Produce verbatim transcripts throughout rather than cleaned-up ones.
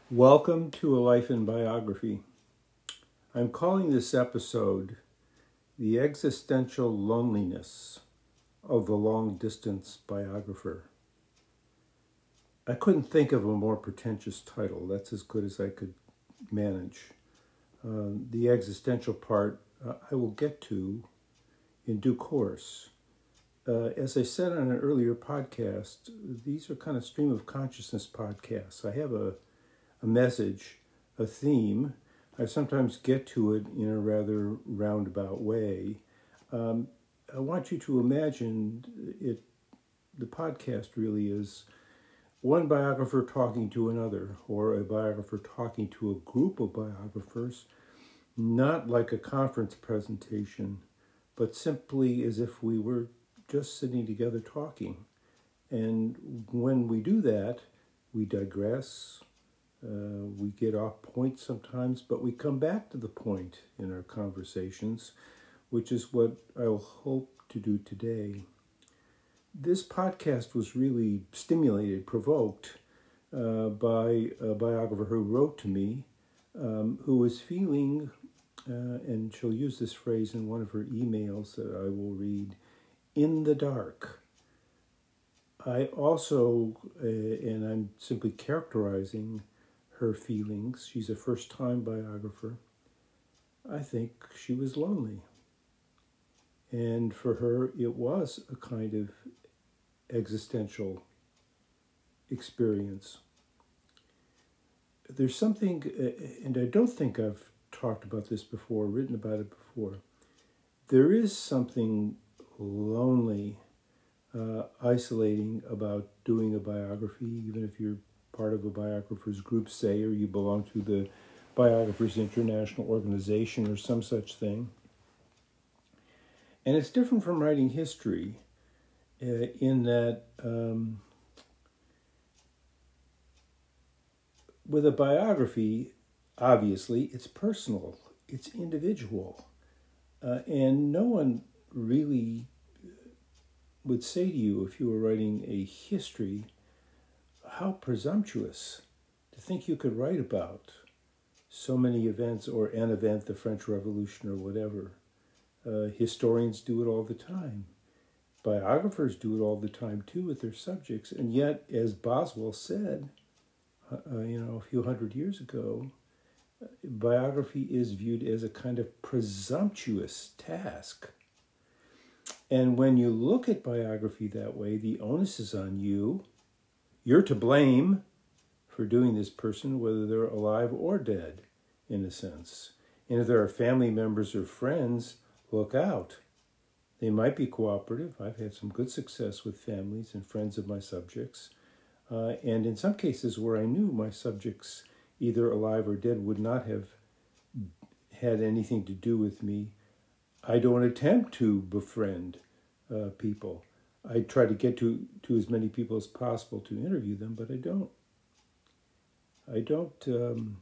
Welcome to A Life in Biography. I'm calling this episode The Existential Loneliness of the Long-Distance Biographer. I couldn't think of a more pretentious title. That's as good as I could manage. Uh, the existential part uh, I will get to in due course. Uh, as I said on an earlier podcast, these are kind of stream of consciousness podcasts. I have a, a message, a theme. I sometimes get to it in a rather roundabout way. Um, I want you to imagine it. The podcast really is one biographer talking to another, or a biographer talking to a group of biographers, not like a conference presentation, but simply as if we were just sitting together talking. And when we do that, we digress, uh, we get off point sometimes, but we come back to the point in our conversations, which is what I'll hope to do today. This podcast was really stimulated, provoked uh, by a biographer who wrote to me, um, who was feeling, uh, and she'll use this phrase in one of her emails that I will read, in the dark. I also, uh, and I'm simply characterizing her feelings, she's a first-time biographer, I think she was lonely. And for her, it was a kind of existential experience. There's something, uh, and I don't think I've talked about this before, written about it before. There is something lonely, uh, isolating about doing a biography, even if you're part of a biographer's group, say, or you belong to the Biographers International Organization or some such thing. And it's different from writing history uh, in that um, with a biography, obviously, it's personal, it's individual, uh, and no one really would say to you if you were writing a history, how presumptuous to think you could write about so many events, or an event, the French Revolution or whatever. Uh, historians do it all the time. Biographers do it all the time too with their subjects. And yet, as Boswell said, uh, you know, a few hundred years ago, biography is viewed as a kind of presumptuous task. And when you look at biography that way, the onus is on you. You're to blame for doing this person, whether they're alive or dead, in a sense. And if there are family members or friends, look out. They might be cooperative. I've had some good success with families and friends of my subjects. Uh, and in some cases where I knew my subjects, either alive or dead, would not have had anything to do with me, I don't attempt to befriend uh, people. I try to get to, to as many people as possible to interview them, but I don't. I don't. Um,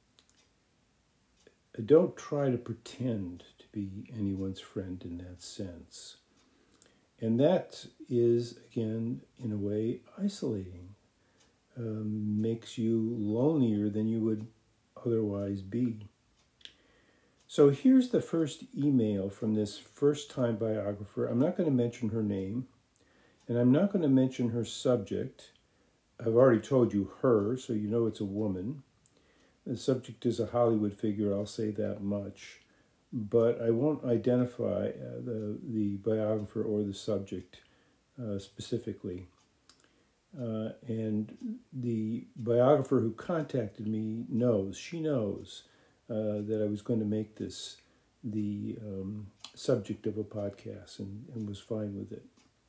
I don't try to pretend to be anyone's friend in that sense, and that is, again, in a way, isolating. Um, makes you lonelier than you would otherwise be. So here's the first email from this first-time biographer. I'm not going to mention her name, and I'm not going to mention her subject. I've already told you her, so you know it's a woman. The subject is a Hollywood figure, I'll say that much. But I won't identify uh, the, the biographer or the subject uh, specifically. Uh, and the biographer who contacted me knows, she knows, uh, that I was going to make this the um, subject of a podcast, and, and was fine with it.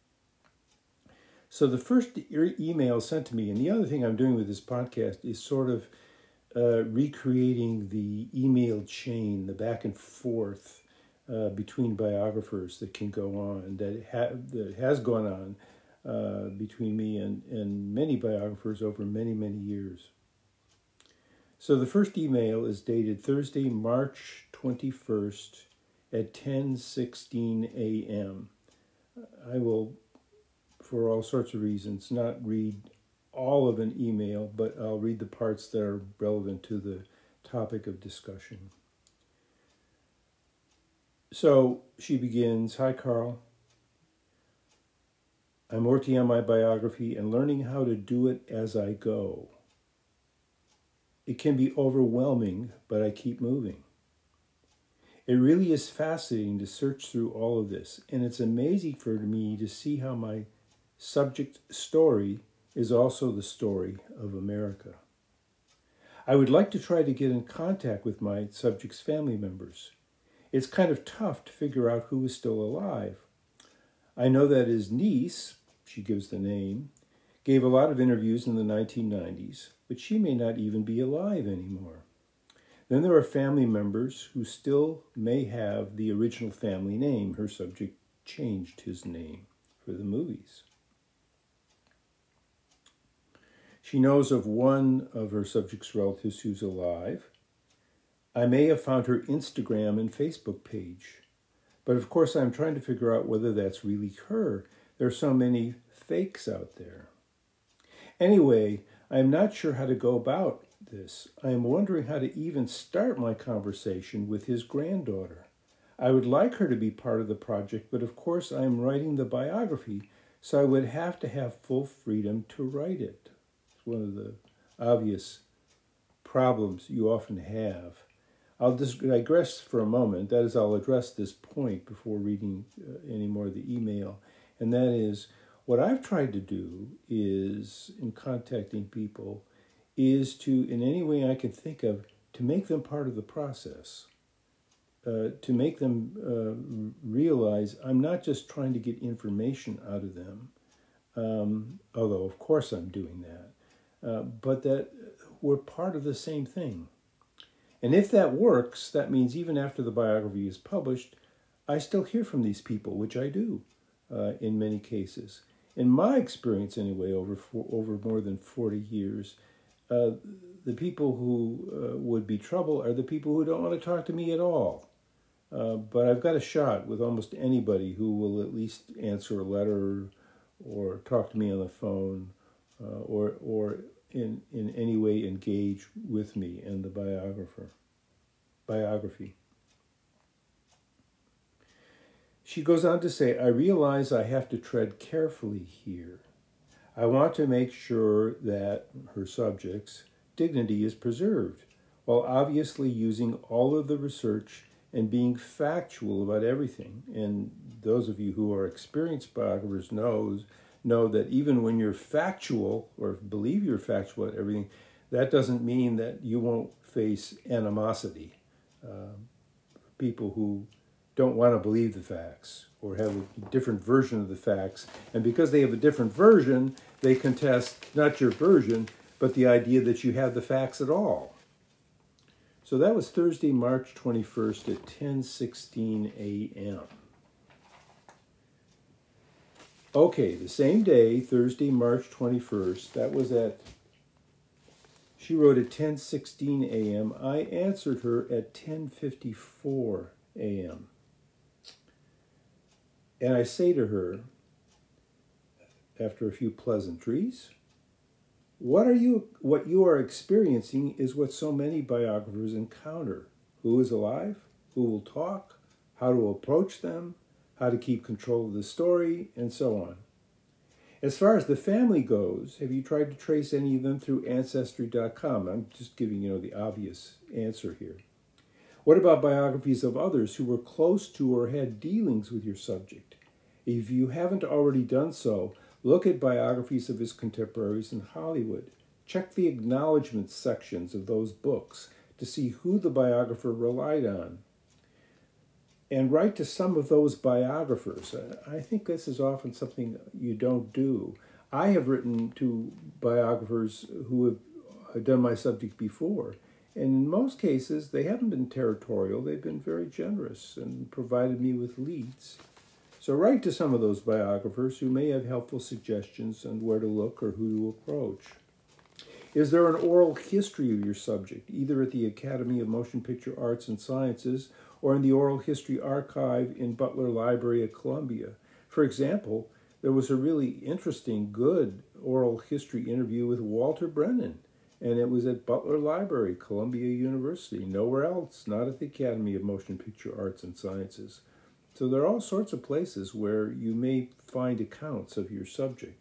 So the first e- email sent to me, and the other thing I'm doing with this podcast is sort of uh, recreating the email chain, the back and forth uh, between biographers that can go on, that, ha- that has gone on uh, between me and, and many biographers over many, many years. So the first email is dated Thursday, March twenty-first at ten sixteen a.m. I will, for all sorts of reasons, not read all of an email, but I'll read the parts that are relevant to the topic of discussion. So she begins, "Hi, Carl. I'm working on my biography and learning how to do it as I go. It can be overwhelming, but I keep moving. It really is fascinating to search through all of this, and it's amazing for me to see how my subject story is also the story of America. I would like to try to get in contact with my subject's family members. It's kind of tough to figure out who is still alive. I know that his niece," she gives the name, "gave a lot of interviews in the nineteen nineties, but she may not even be alive anymore. Then there are family members who still may have the original family name. Her subject changed his name for the movies. She knows of one of her subject's relatives who's alive. I may have found her Instagram and Facebook page. But of course, I'm trying to figure out whether that's really her. There are so many fakes out there. Anyway, I'm not sure how to go about this. I am wondering how to even start my conversation with his granddaughter. I would like her to be part of the project, but of course I am writing the biography, so I would have to have full freedom to write it." It's one of the obvious problems you often have. I'll just digress for a moment. That is, I'll address this point before reading uh, any more of the email. And that is, what I've tried to do is, in contacting people, is to, in any way I can think of, to make them part of the process. Uh, to make them uh, realize I'm not just trying to get information out of them, um, although of course I'm doing that, uh, but that we're part of the same thing. And if that works, that means even after the biography is published, I still hear from these people, which I do uh, in many cases. In my experience, anyway, over four, over more than forty years, uh, the people who uh, would be trouble are the people who don't want to talk to me at all. Uh, but I've got a shot with almost anybody who will at least answer a letter or talk to me on the phone uh, or or in, in any way engage with me and the biographer, biography. She goes on to say, I realize I have to tread carefully here. I want to make sure that her subject's dignity is preserved, while obviously using all of the research and being factual about everything. And those of you who are experienced biographers knows, know that even when you're factual, or believe you're factual at everything, that doesn't mean that you won't face animosity. Uh, people who don't want to believe the facts or have a different version of the facts. And because they have a different version, they contest not your version, but the idea that you have the facts at all. So that was Thursday, March twenty-first at ten sixteen a.m. Okay, the same day, Thursday, March twenty-first, that was at, she wrote at ten sixteen a.m. I answered her at ten fifty-four a.m. And I say to her, after a few pleasantries, what are you what you are experiencing is what so many biographers encounter. Who is alive? Who will talk? How to approach them? How to keep control of the story, and so on. As far as the family goes, have you tried to trace any of them through Ancestry dot com? I'm just giving, you know, the obvious answer here. What about biographies of others who were close to or had dealings with your subject? If you haven't already done so, look at biographies of his contemporaries in Hollywood. Check the acknowledgments sections of those books to see who the biographer relied on. And write to some of those biographers. I think this is often something you don't do. I have written to biographers who have done my subject before, and in most cases, they haven't been territorial. They've been very generous and provided me with leads. So write to some of those biographers who may have helpful suggestions on where to look or who to approach. Is there an oral history of your subject, either at the Academy of Motion Picture Arts and Sciences or in the Oral History Archive in Butler Library at Columbia? For example, there was a really interesting, good oral history interview with Walter Brennan. And it was at Butler Library, Columbia University, nowhere else, not at the Academy of Motion Picture Arts and Sciences. So there are all sorts of places where you may find accounts of your subject.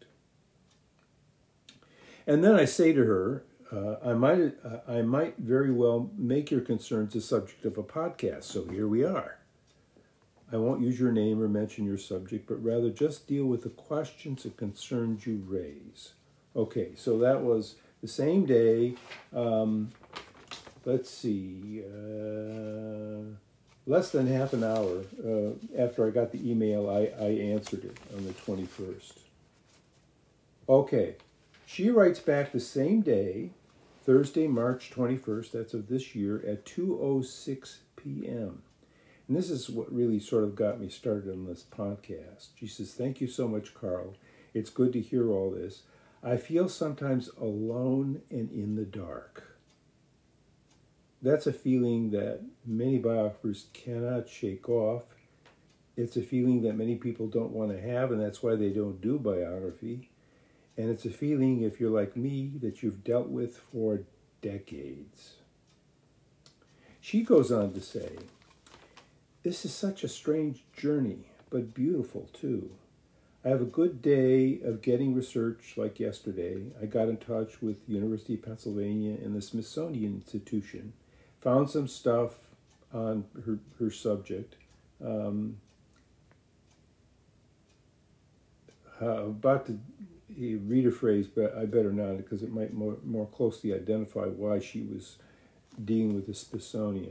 And then I say to her, uh, I might, uh, I might very well make your concerns the subject of a podcast, so here we are. I won't use your name or mention your subject, but rather just deal with the questions and concerns you raise. Okay, so that was the same day. Um, let's see, uh, less than half an hour uh, after I got the email, I, I answered it on the twenty-first. Okay, she writes back the same day, Thursday, March twenty-first, that's of this year, at two oh six p.m. And this is what really sort of got me started on this podcast. She says, "Thank you so much, Carl. It's good to hear all this. I feel sometimes alone and in the dark." That's a feeling that many biographers cannot shake off. It's a feeling that many people don't want to have, and that's why they don't do biography. And it's a feeling, if you're like me, that you've dealt with for decades. She goes on to say, "This is such a strange journey, but beautiful too. I have a good day of getting research like yesterday. I got in touch with the University of Pennsylvania and the Smithsonian Institution, found some stuff on her, her subject. Um, uh, about to read a phrase, but I better not because it might more, more closely identify why she was dealing with the Smithsonian.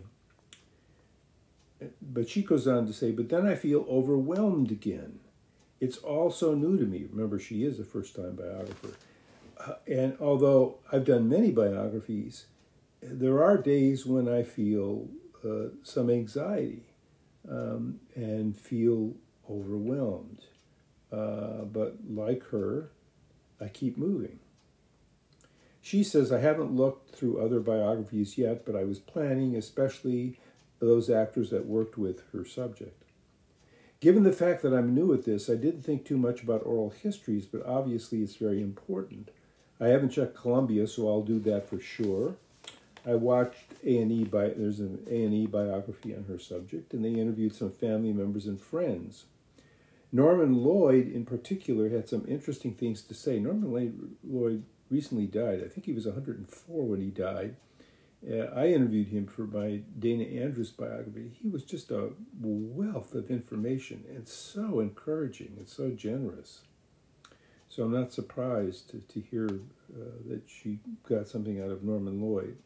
But she goes on to say, but then I feel overwhelmed again. It's all so new to me." Remember, she is a first-time biographer. Uh, and although I've done many biographies, there are days when I feel uh, some anxiety um, and feel overwhelmed. Uh, but like her, I keep moving. She says, "I haven't looked through other biographies yet, but I was planning, especially those actors that worked with her subject. Given the fact that I'm new at this, I didn't think too much about oral histories, but obviously it's very important. I haven't checked Columbia, so I'll do that for sure. I watched A and E, bi- there's an A and E biography on her subject, and they interviewed some family members and friends. Norman Lloyd, in particular, had some interesting things to say. Norman Lloyd recently died. I think he was one hundred four when he died. Uh, I interviewed him for my Dana Andrews biography. He was just a wealth of information and so encouraging and so generous. So I'm not surprised to, to hear uh, that she got something out of Norman Lloyd.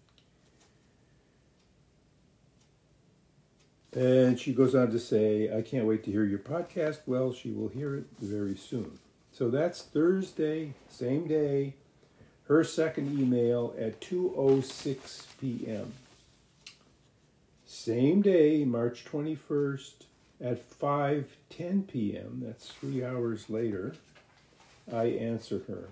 And she goes on to say, "I can't wait to hear your podcast." Well, she will hear it very soon. So that's Thursday, same day, her second email at two oh six p.m. Same day, March twenty-first, at five ten p.m., that's three hours later, I answer her.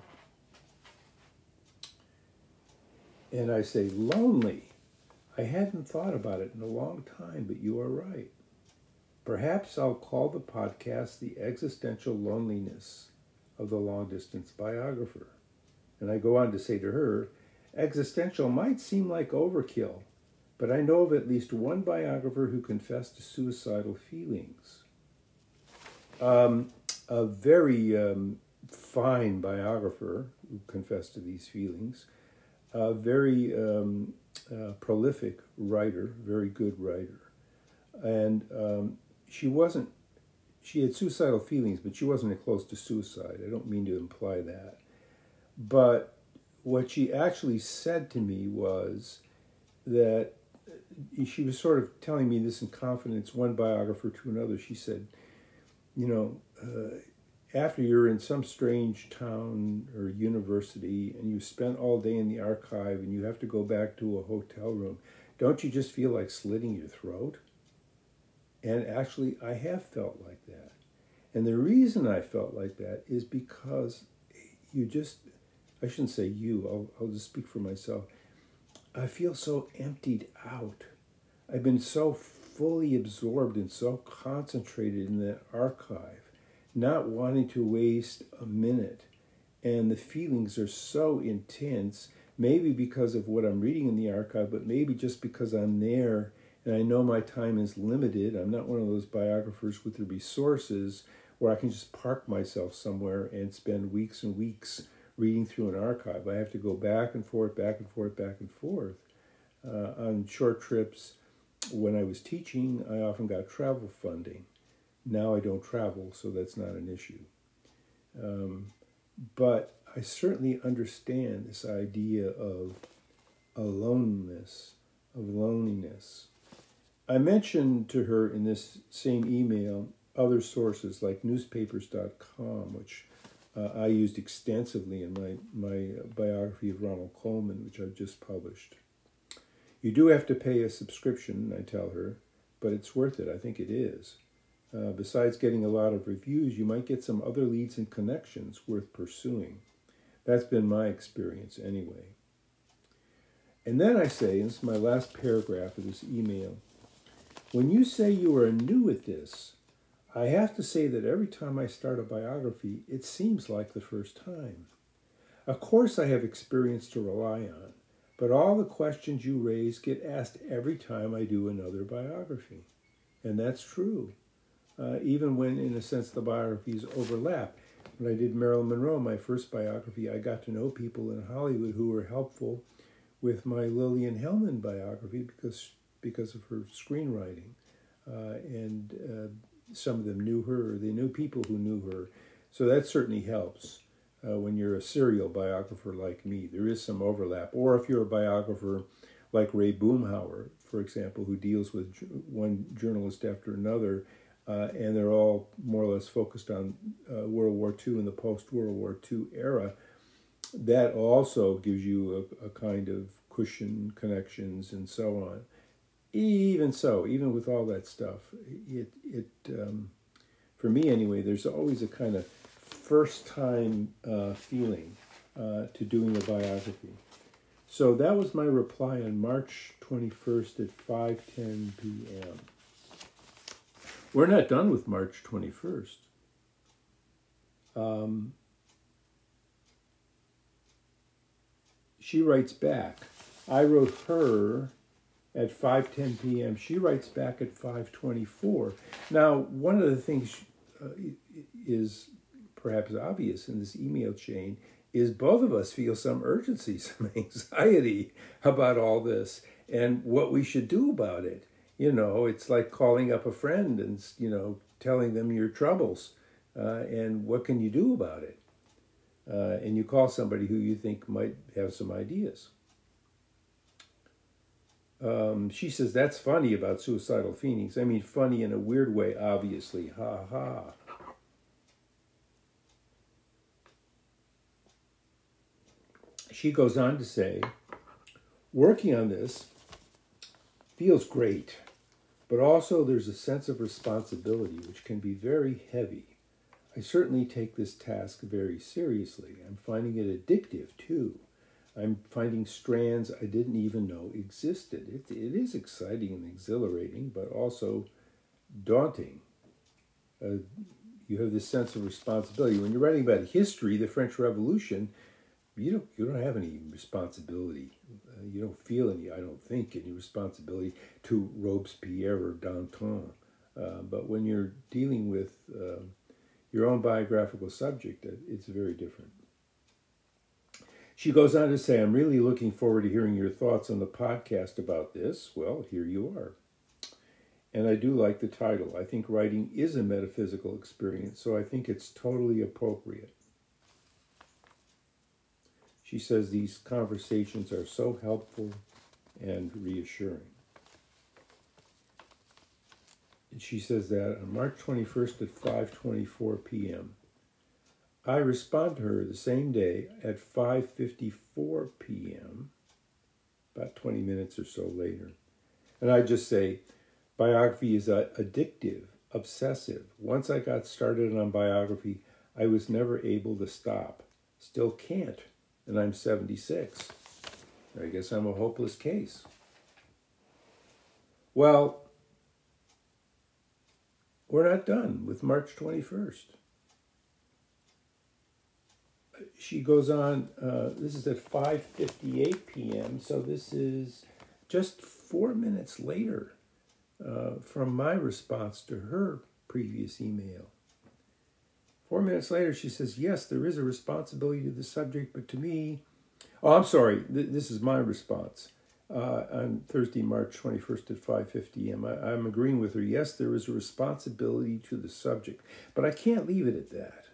And I say, "Lonely. I hadn't thought about it in a long time, but you are right. Perhaps I'll call the podcast The Existential Loneliness of the Long-Distance Biographer." And I go on to say to her, "Existential might seem like overkill, but I know of at least one biographer who confessed to suicidal feelings." Um, a very um, fine biographer who confessed to these feelings, a very um, uh, prolific writer, very good writer. And um, she wasn't, she had suicidal feelings, but she wasn't close to suicide. I don't mean to imply that. But what she actually said to me was that she was sort of telling me this in confidence, one biographer to another. She said, you know, uh, after you're in some strange town or university and you spent all day in the archive and you have to go back to a hotel room, don't you just feel like slitting your throat? And actually, I have felt like that. And the reason I felt like that is because you just, I shouldn't say you, I'll, I'll just speak for myself. I feel so emptied out. I've been so fully absorbed and so concentrated in that archive not wanting to waste a minute. And the feelings are so intense, maybe because of what I'm reading in the archive, but maybe just because I'm there and I know my time is limited. I'm not one of those biographers with the resources where I can just park myself somewhere and spend weeks and weeks reading through an archive. I have to go back and forth, back and forth, back and forth. Uh, on short trips, when I was teaching, I often got travel funding. Now I don't travel, so that's not an issue. Um, but I certainly understand this idea of aloneness, of loneliness. I mentioned to her in this same email other sources like newspapers dot com, which uh, I used extensively in my, my biography of Ronald Colman, which I've just published. You do have to pay a subscription, I tell her, but it's worth it. I think it is. Uh, besides getting a lot of reviews, you might get some other leads and connections worth pursuing. That's been my experience anyway. And then I say, and this is my last paragraph of this email, when you say you are new at this, I have to say that every time I start a biography, it seems like the first time. Of course I have experience to rely on, but all the questions you raise get asked every time I do another biography. And that's true, uh, even when, in a sense, the biographies overlap. When I did Marilyn Monroe, my first biography, I got to know people in Hollywood who were helpful with my Lillian Hellman biography because because of her screenwriting. Uh, and uh, some of them knew her, or they knew people who knew her. So that certainly helps uh, when you're a serial biographer like me. There is some overlap. Or if you're a biographer like Ray Boomhauer, for example, who deals with one journalist after another, uh, and they're all more or less focused on uh, World War Two and the post-World War Two era, that also gives you a, a kind of cushion, connections, and so on. Even so, even with all that stuff, it, it um, for me anyway, there's always a kind of first-time uh, feeling uh, to doing a biography. So that was my reply on March twenty-first at five ten p.m. We're not done with March twenty-first. Um, she writes back. I wrote her at five ten p.m. She writes back at five twenty-four. Now, one of the things uh, is perhaps obvious in this email chain is both of us feel some urgency, some anxiety about all this and what we should do about it. You know, it's like calling up a friend and, you know, telling them your troubles uh, and what can you do about it. Uh, and you call somebody who you think might have some ideas. Um, she says, that's funny about suicidal feelings. I mean, funny in a weird way, obviously. Ha ha. She goes on to say, working on this feels great, but also there's a sense of responsibility which can be very heavy. I certainly take this task very seriously. I'm finding it addictive, too. I'm finding strands I didn't even know existed. It, it is exciting and exhilarating, but also daunting. Uh, you have this sense of responsibility. When you're writing about history, the French Revolution, you don't you don't have any responsibility. Uh, you don't feel any, I don't think, any responsibility to Robespierre or Danton. Uh, but when you're dealing with uh, your own biographical subject, it's very different. She goes on to say, I'm really looking forward to hearing your thoughts on the podcast about this. Well, here you are. And I do like the title. I think writing is a metaphysical experience, so I think it's totally appropriate. She says these conversations are so helpful and reassuring. And she says that on March twenty-first at five twenty-four p.m. I respond to her the same day at five fifty-four p.m., about twenty minutes or so later. And I just say, biography is uh, addictive, obsessive. Once I got started on biography, I was never able to stop. Still can't, and I'm seventy-six. I guess I'm a hopeless case. Well, we're not done with March twenty-first. she goes on, uh, this is at five fifty-eight p.m., so this is just four minutes later uh, from my response to her previous email. Four minutes later, she says, yes, there is a responsibility to the subject, but to me, oh, I'm sorry, th- this is my response. Uh, on Thursday, March twenty-first at five fifty a.m. I, I'm agreeing with her. Yes, there is a responsibility to the subject, but I can't leave it at that.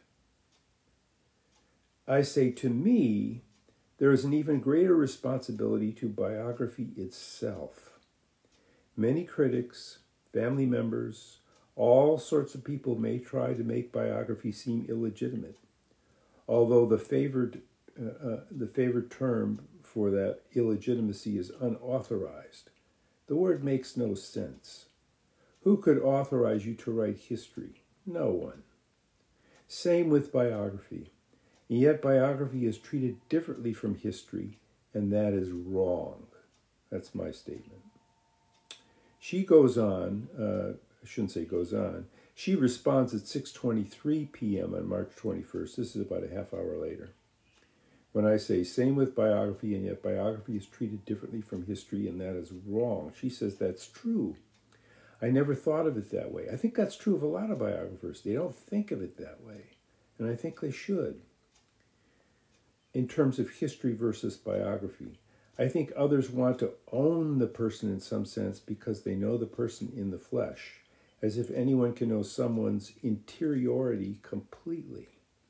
I say, to me, there is an even greater responsibility to biography itself. Many critics, family members, all sorts of people may try to make biography seem illegitimate, although the favored, uh, uh, the favored term for that illegitimacy is unauthorized. The word makes no sense. Who could authorize you to write history? No one. Same with biography. And yet biography is treated differently from history, and that is wrong. That's my statement. She goes on, uh, I shouldn't say goes on, she responds at six twenty-three p.m. on March twenty-first. This is about a half hour later. When I say, same with biography, and yet biography is treated differently from history, and that is wrong. She says that's true. I never thought of it that way. I think that's true of a lot of biographers. They don't think of it that way, and I think they should. In terms of history versus biography, I think others want to own the person in some sense because they know the person in the flesh, as if anyone can know someone's interiority completely.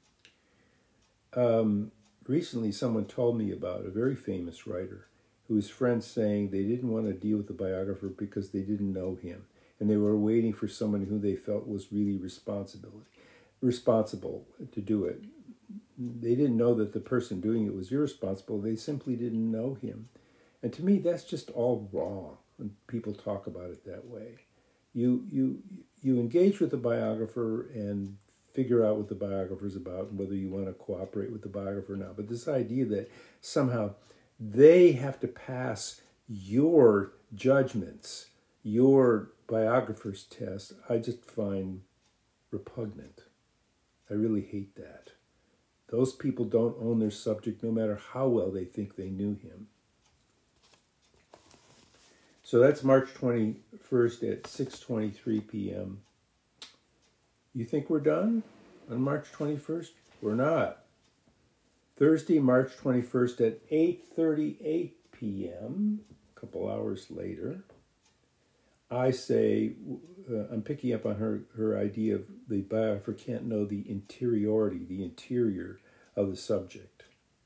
Um, recently, someone told me about a very famous writer whose friends saying they didn't want to deal with the biographer because they didn't know him, and they were waiting for someone who they felt was really responsibility, responsible to do it. They didn't know that the person doing it was irresponsible. They simply didn't know him. And to me, that's just all wrong when people talk about it that way. You you you engage with the biographer and figure out what the biographer's about and whether you want to cooperate with the biographer or not. But this idea that somehow they have to pass your judgments, your biographer's test, I just find repugnant. I really hate that. Those people don't own their subject no matter how well they think they knew him. So that's March twenty-first at six twenty-three p.m. You think we're done on March twenty-first? We're not. Thursday, March twenty-first at eight thirty-eight p.m., a couple hours later, I say, uh, I'm picking up on her, her idea of the biographer can't know the interiority, the interior of the subject.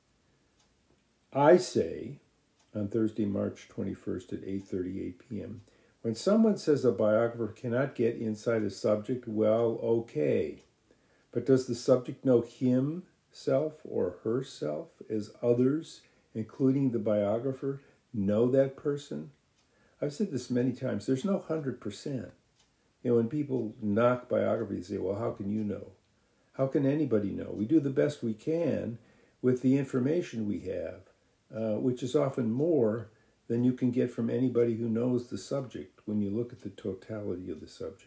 I say, on Thursday, March twenty-first at eight thirty-eight p.m., when someone says a biographer cannot get inside a subject, well, okay. But does the subject know himself or herself as others, including the biographer, know that person? I've said this many times. There's no one hundred percent. You know, when people knock biography, they say, well, how can you know? How can anybody know? We do the best we can with the information we have, uh, which is often more than you can get from anybody who knows the subject when you look at the totality of the subject.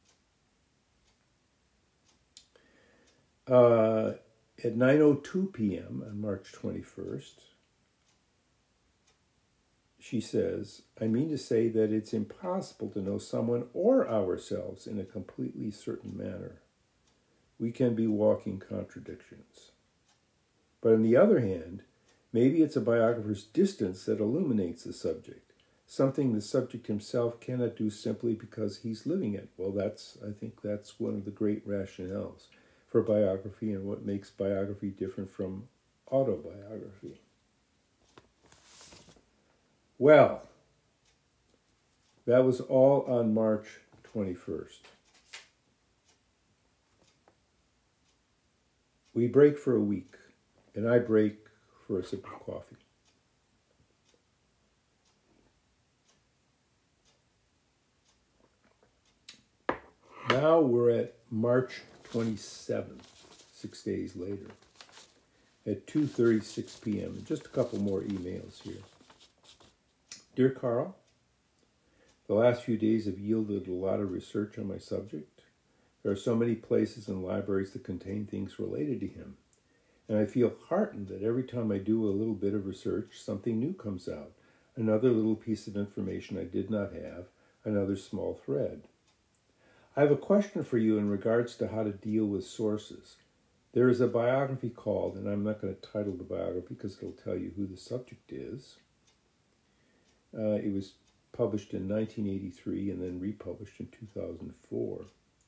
Uh, at nine oh two p.m. on March twenty-first, she says, I mean to say that it's impossible to know someone or ourselves in a completely certain manner. We can be walking contradictions. But on the other hand, maybe it's a biographer's distance that illuminates the subject, something the subject himself cannot do simply because he's living it. Well, that's, I think that's one of the great rationales for biography and what makes biography different from autobiography. Well, that was all on March twenty-first. We break for a week, and I break for a sip of coffee. Now we're at March twenty-seventh, six days later, at two thirty-six p.m. Just a couple more emails here. Dear Carl, the last few days have yielded a lot of research on my subject. There are so many places and libraries that contain things related to him. And I feel heartened that every time I do a little bit of research, something new comes out. Another little piece of information I did not have, another small thread. I have a question for you in regards to how to deal with sources. There is a biography called, and I'm not going to title the biography because it'll tell you who the subject is. Uh, it was published in nineteen eighty-three and then republished in two thousand four.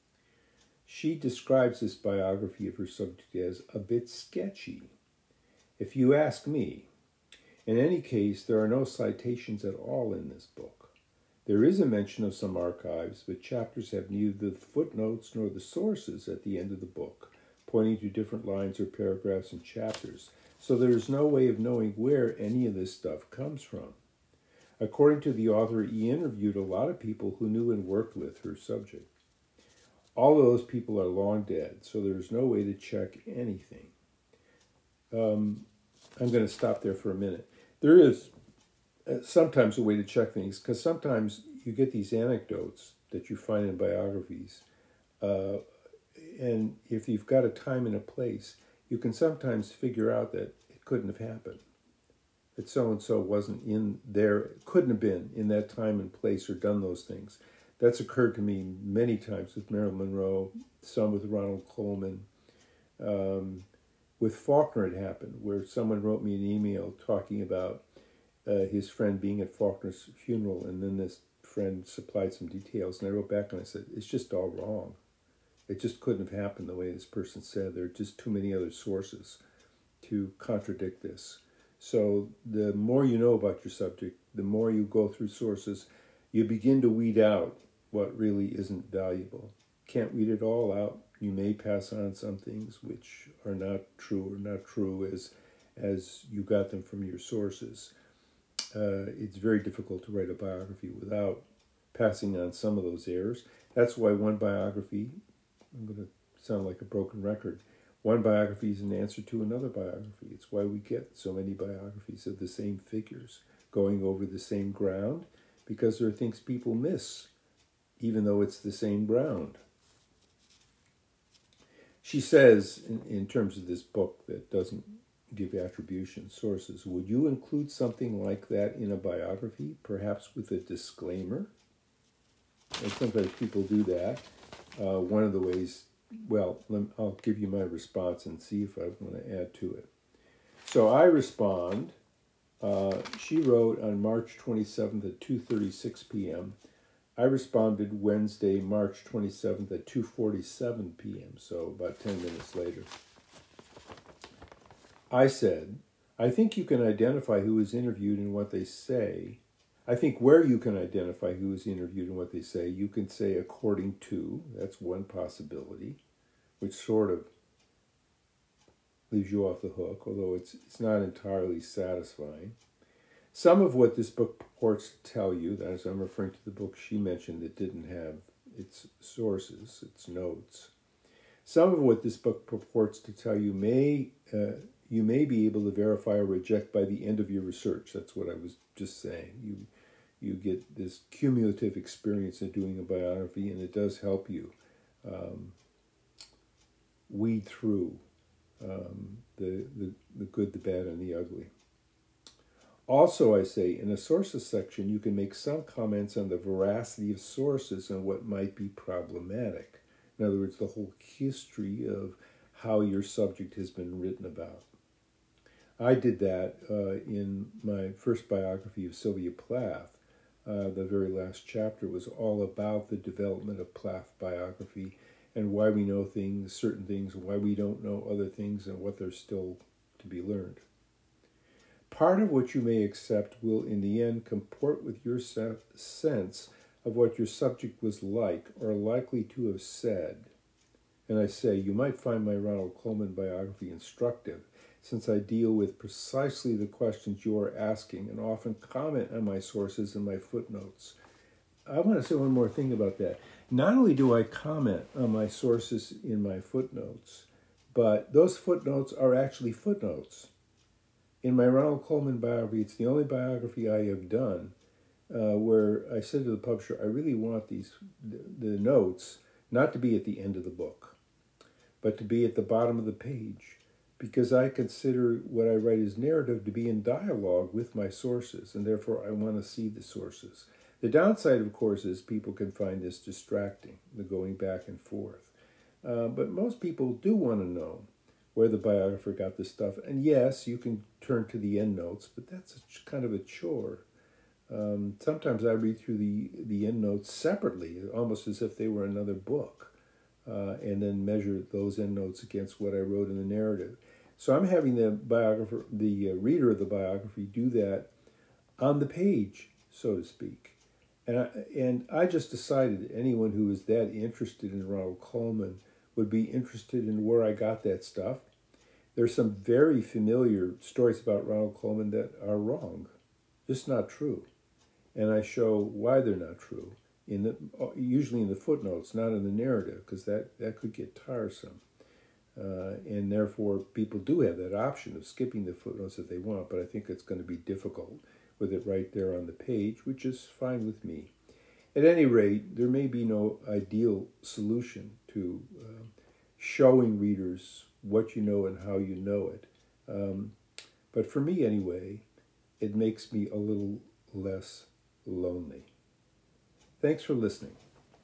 She describes this biography of her subject as a bit sketchy, if you ask me. In any case, there are no citations at all in this book. There is a mention of some archives, but chapters have neither the footnotes nor the sources at the end of the book, pointing to different lines or paragraphs and chapters, so there is no way of knowing where any of this stuff comes from. According to the author, he interviewed a lot of people who knew and worked with her subject. All of those people are long dead, so there's no way to check anything. Um, I'm going to stop there for a minute. There is sometimes a way to check things, because sometimes you get these anecdotes that you find in biographies, uh, and if you've got a time and a place, you can sometimes figure out that it couldn't have happened, that so-and-so wasn't in there, couldn't have been in that time and place or done those things. That's occurred to me many times with Marilyn Monroe, some with Ronald Colman. Um, with Faulkner it happened, where someone wrote me an email talking about uh, his friend being at Faulkner's funeral, and then this friend supplied some details, and I wrote back and I said, it's just all wrong. It just couldn't have happened the way this person said. There are just too many other sources to contradict this. So the more you know about your subject, the more you go through sources, you begin to weed out what really isn't valuable. Can't weed it all out. You may pass on some things which are not true or not true as, as you got them from your sources. Uh, it's very difficult to write a biography without passing on some of those errors. That's why one biography, I'm going to sound like a broken record, one biography is an answer to another biography. It's why we get so many biographies of the same figures going over the same ground, because there are things people miss, even though it's the same ground. She says, in, in terms of this book that doesn't give attribution sources, would you include something like that in a biography, perhaps with a disclaimer? And sometimes people do that. Uh, one of the ways, well, I'll give you my response and see if I want to add to it. So I respond, uh, she wrote on March twenty-seventh at two thirty-six p.m., I responded Wednesday, March twenty-seventh at two forty-seven p.m., so about ten minutes later. I said, I think you can identify who is interviewed and what they say. I think where you can identify who is interviewed and what they say, you can say according to, that's one possibility, which sort of leaves you off the hook, although it's it's not entirely satisfying. Some of what this book purports to tell you, that is, I'm referring to the book she mentioned that didn't have its sources, its notes. Some of what this book purports to tell you may uh, you may be able to verify or reject by the end of your research. That's what I was just saying. You you get this cumulative experience in doing a biography, and it does help you um, weed through um, the, the the good, the bad, and the ugly. Also, I say, in the sources section, you can make some comments on the veracity of sources and what might be problematic. In other words, the whole history of how your subject has been written about. I did that uh, in my first biography of Sylvia Plath. Uh, the very last chapter was all about the development of Plath biography and why we know things, certain things, and why we don't know other things, and what there's still to be learned. Part of what you may accept will, in the end, comport with your se- sense of what your subject was like or likely to have said. And I say, you might find my Ronald Colman biography instructive, since I deal with precisely the questions you are asking and often comment on my sources and my footnotes. I want to say one more thing about that. Not only do I comment on my sources in my footnotes, but those footnotes are actually footnotes. In my Ronald Colman biography, it's the only biography I have done uh, where I said to the publisher, I really want these the, the notes not to be at the end of the book, but to be at the bottom of the page, because I consider what I write as narrative to be in dialogue with my sources, and therefore I want to see the sources. The downside, of course, is people can find this distracting, the going back and forth. Uh, but most people do want to know where the biographer got the stuff. And yes, you can turn to the endnotes, but that's a, kind of a chore. Um, sometimes I read through the, the endnotes separately, almost as if they were another book, uh, and then measure those endnotes against what I wrote in the narrative. So I'm having the biographer, the uh, reader of the biography, do that on the page, so to speak. And I, and I just decided that anyone who is that interested in Ronald Colman would be interested in where I got that stuff. There's some very familiar stories about Ronald Colman that are wrong, just not true. And I show why they're not true, in the, usually in the footnotes, not in the narrative, because that, that could get tiresome. Uh, and therefore, people do have that option of skipping the footnotes if they want, but I think it's going to be difficult with it right there on the page, which is fine with me. At any rate, there may be no ideal solution to uh, showing readers what you know and how you know it. Um, but for me, anyway, it makes me a little less lonely. Thanks for listening.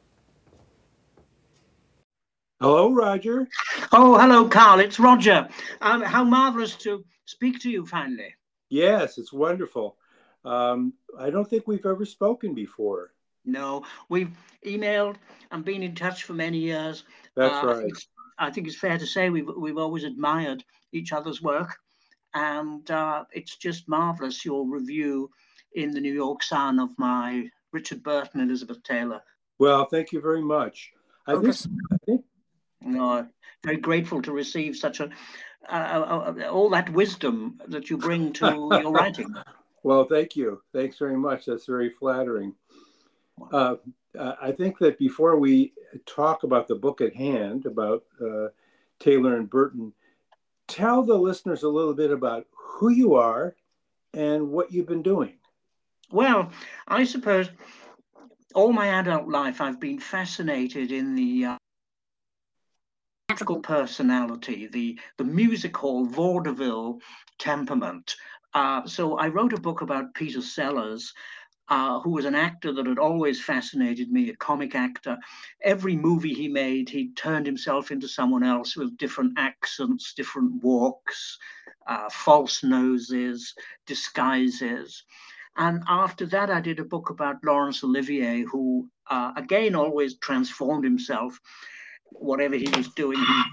Hello, Roger. Oh, hello, Carl. It's Roger. Um, how marvelous to speak to you finally. Yes, it's wonderful. Um, I don't think we've ever spoken before. No, we've emailed and been in touch for many years. That's uh, right. I think, I think it's fair to say we've we've always admired each other's work, and uh, it's just marvelous your review in the New York Sun of my Richard Burton, Elizabeth Taylor. Well, thank you very much. I oh, think, I think no, very grateful to receive such a uh, uh, all that wisdom that you bring to your writing. Well, thank you. Thanks very much. That's very flattering. Uh, I think that before we talk about the book at hand, about uh, Taylor and Burton, tell the listeners a little bit about who you are and what you've been doing. Well, I suppose all my adult life I've been fascinated in the uh, theatrical personality, the, the music hall vaudeville temperament. Uh, so I wrote a book about Peter Sellers, Uh, who was an actor that had always fascinated me, a comic actor. Every movie he made, he turned himself into someone else with different accents, different walks, uh, false noses, disguises. And after that, I did a book about Laurence Olivier, who, uh, again, always transformed himself. Whatever he was doing, he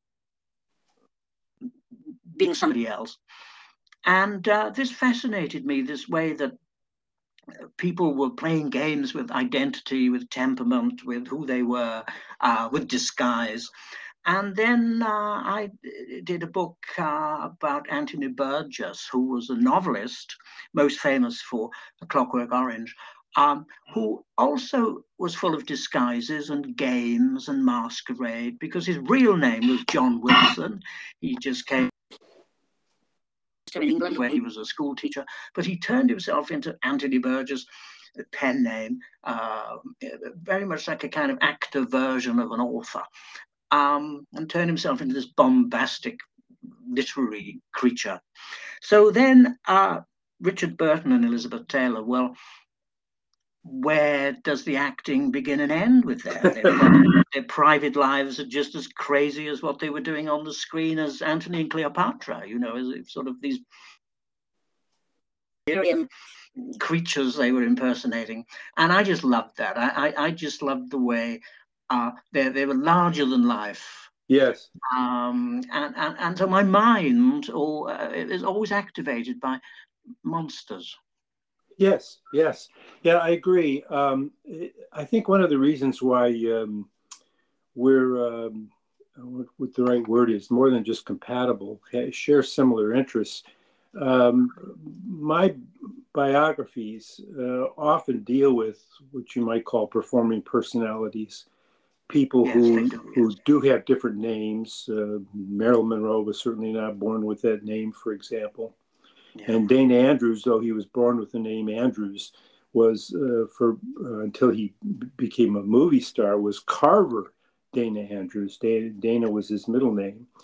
being somebody else. And uh, this fascinated me, this way that people were playing games with identity, with temperament, with who they were, uh, with disguise. And then uh, I did a book uh, about Anthony Burgess, who was a novelist, most famous for A Clockwork Orange, um, who also was full of disguises and games and masquerade, because his real name was John Wilson. He just came to England where he was a school teacher, but he turned himself into Anthony Burgess, a pen name, uh, very much like a kind of actor version of an author, um, and turned himself into this bombastic literary creature. So then uh, Richard Burton and Elizabeth Taylor, well, where does the acting begin and end with them? Their, their private lives are just as crazy as what they were doing on the screen as Antony and Cleopatra, you know, as sort of these creatures they were impersonating. And I just loved that. I, I, I just loved the way uh, they, they were larger than life. Yes. Um, and, and, and so my mind or, uh, is always activated by monsters. Yes, yes. Yeah, I agree. Um, I think one of the reasons why um, we're, um, what the right word is, more than just compatible, share similar interests. Um, my biographies uh, often deal with what you might call performing personalities, people Yes, who do, who yes. do have different names. Uh, Marilyn Monroe was certainly not born with that name, for example. Yeah. And Dana Andrews, though he was born with the name Andrews, was uh, for uh, until he b- became a movie star, was Carver Dana Andrews. Dana, Dana was his middle name.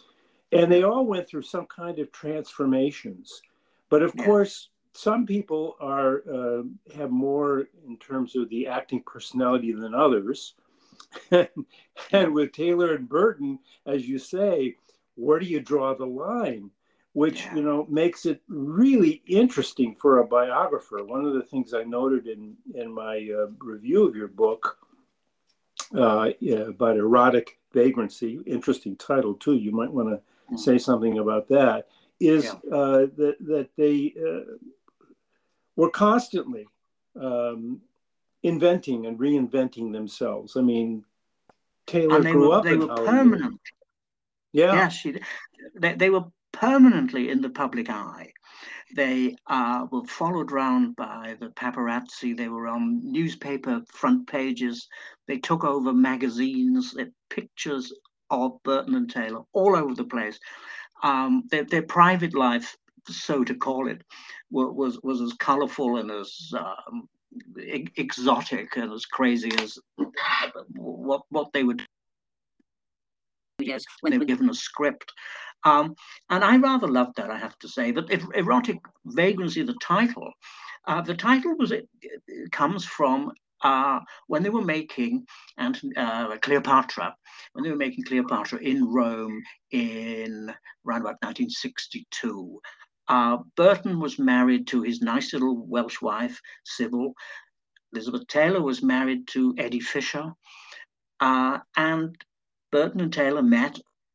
and they all went through some kind of transformations. But of Yeah. course, some people are uh, have more in terms of the acting personality than others. and, Yeah. and with Taylor and Burton, as you say, where do you draw the line? Which, Yeah. you know, makes it really interesting for a biographer. One of the things I noted in in my uh, review of your book uh, yeah, about erotic vagrancy, interesting title too. You might want to Mm. say something about that. Is Yeah. uh, that that they uh, were constantly um, inventing and reinventing themselves. I mean, Taylor And they grew were up they in were Hollywood. permanent. Yeah. Yes, she, they, they were permanently in the public eye. They uh, were followed around by the paparazzi. They were on newspaper front pages. They took over magazines. Their pictures of Burton and Taylor all over the place. Um, their, their private life, so to call it, was was as colourful and as um, exotic and as crazy as what what they would when they were given a script. Um, and I rather loved that, I have to say. But if, Erotic Vagrancy, the title, uh, the title was it, it comes from uh, when they were making and uh, Cleopatra, when they were making Cleopatra in Rome in around about nineteen sixty-two. Uh, Burton was married to his nice little Welsh wife, Sybil. Elizabeth Taylor was married to Eddie Fisher. Uh, and Burton and Taylor met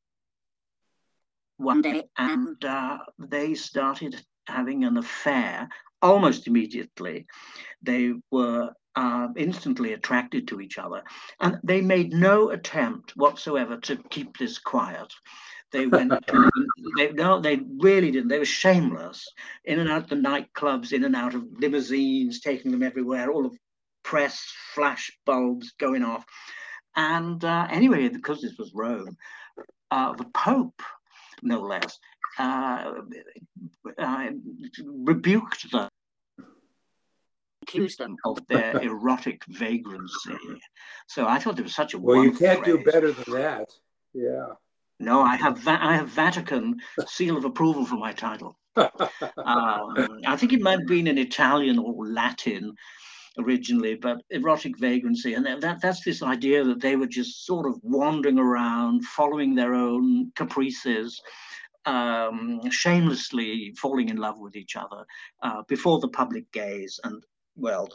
one day, and uh, they started having an affair almost immediately. They were uh, instantly attracted to each other, and they made no attempt whatsoever to keep this quiet. They went to, they, no, they really didn't. They were shameless, in and out the nightclubs, in and out of limousines, taking them everywhere, all of press flash bulbs going off. And uh, anyway, because this was Rome, uh, the Pope, no less, uh, uh, rebuked them, accused them of their erotic vagrancy. So I thought it was such a Well, you wonderful can't do phrase. better than that. Yeah. No, I have Va- I have Vatican seal of approval for my title. Um, I think it might have been in Italian or Latin originally, but erotic vagrancy, and that that's this idea that they were just sort of wandering around, following their own caprices, um, shamelessly falling in love with each other uh, before the public gaze, and well,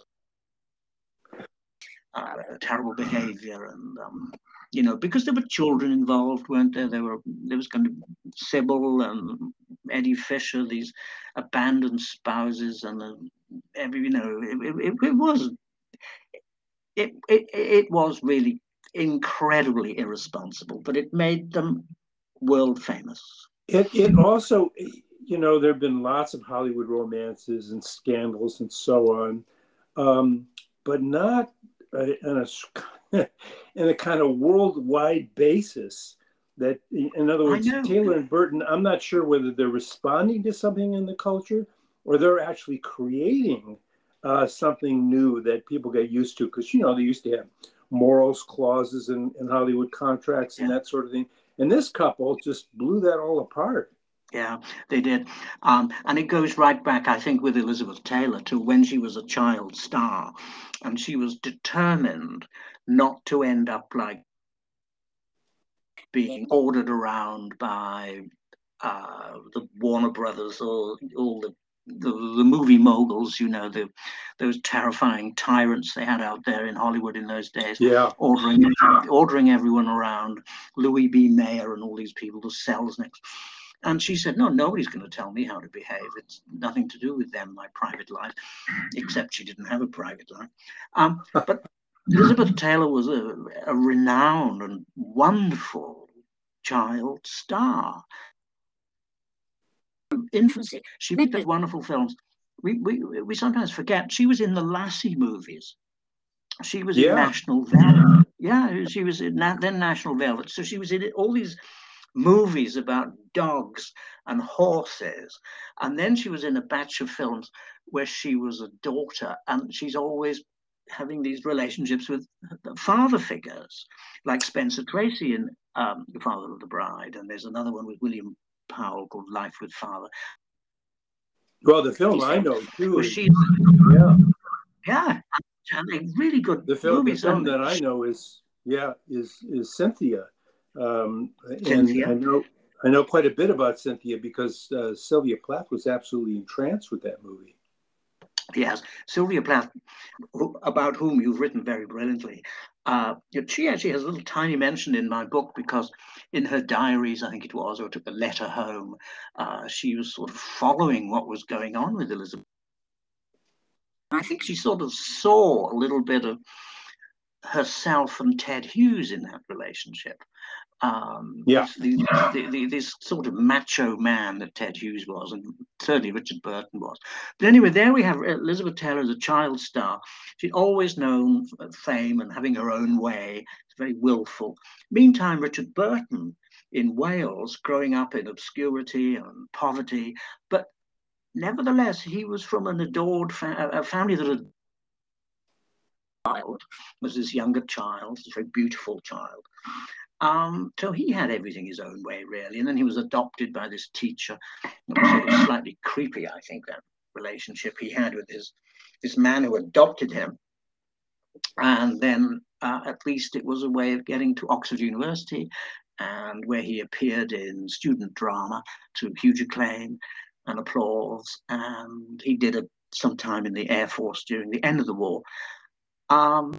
uh, terrible behavior, and um, you know, because there were children involved, weren't there? There were there was going to be Sybil and Eddie Fisher, these abandoned spouses, and uh, every you know, it, it, it was it, it it was really incredibly irresponsible, but it made them world famous. It it also, you know, there have been lots of Hollywood romances and scandals and so on, um, but not uh, in a in a kind of worldwide basis. That, in other I words, know. Taylor and Burton, I'm not sure whether they're responding to something in the culture or they're actually creating uh, something new that people get used to. Because, you know, they used to have morals clauses in, in Hollywood contracts and Yeah. that sort of thing. And this couple just blew that all apart. Yeah, they did. Um, and it goes right back, I think, with Elizabeth Taylor to when she was a child star. And she was determined not to end up like being ordered around by uh, the Warner Brothers or all the, the the movie moguls, you know, the those terrifying tyrants they had out there in Hollywood in those days, Yeah. ordering ordering everyone around, Louis B. Mayer and all these people, the Selznicks. And she said, no, nobody's going to tell me how to behave. It's nothing to do with them, my private life, except she didn't have a private life. Um, but Elizabeth Taylor was a, a renowned and wonderful child star. Infancy, she made those wonderful films. We, we, we sometimes forget she was in the Lassie movies. She was in Yeah. National Velvet. Yeah, she was in that, then National Velvet. So she was in all these movies about dogs and horses. And then she was in a batch of films where she was a daughter, and she's always having these relationships with father figures, like Spencer Tracy in um, The Father of the Bride, and there's another one with William Powell called Life with Father. Well, the film I know too was is she, yeah, yeah, and they're really good the film. The movies. film And that I know is yeah is is Cynthia, um, and Cynthia, I know I know quite a bit about Cynthia because uh, Sylvia Plath was absolutely entranced with that movie. yes, Sylvia Plath, who, about whom you've written very brilliantly. Uh, she actually has a little tiny mention in my book because in her diaries, I think it was, or took a letter home, uh, she was sort of following what was going on with Elizabeth. I think she sort of saw a little bit of herself and Ted Hughes in that relationship. Um, Yeah. this, the, the, this sort of macho man that Ted Hughes was, and certainly Richard Burton was. But anyway, there we have Elizabeth Taylor as a child star. She'd always known fame and having her own way. It's very willful. Meantime, Richard Burton in Wales, growing up in obscurity and poverty, but nevertheless, he was from an adored fa- a family that had child was this younger child, this very beautiful child. Um, so he had everything his own way, really. And then he was adopted by this teacher. It was sort of slightly creepy, I think, that relationship he had with his this man who adopted him. And then uh, at least it was a way of getting to Oxford University, and where he appeared in student drama to huge acclaim and applause. And he did a some time in the Air Force during the end of the war. Um,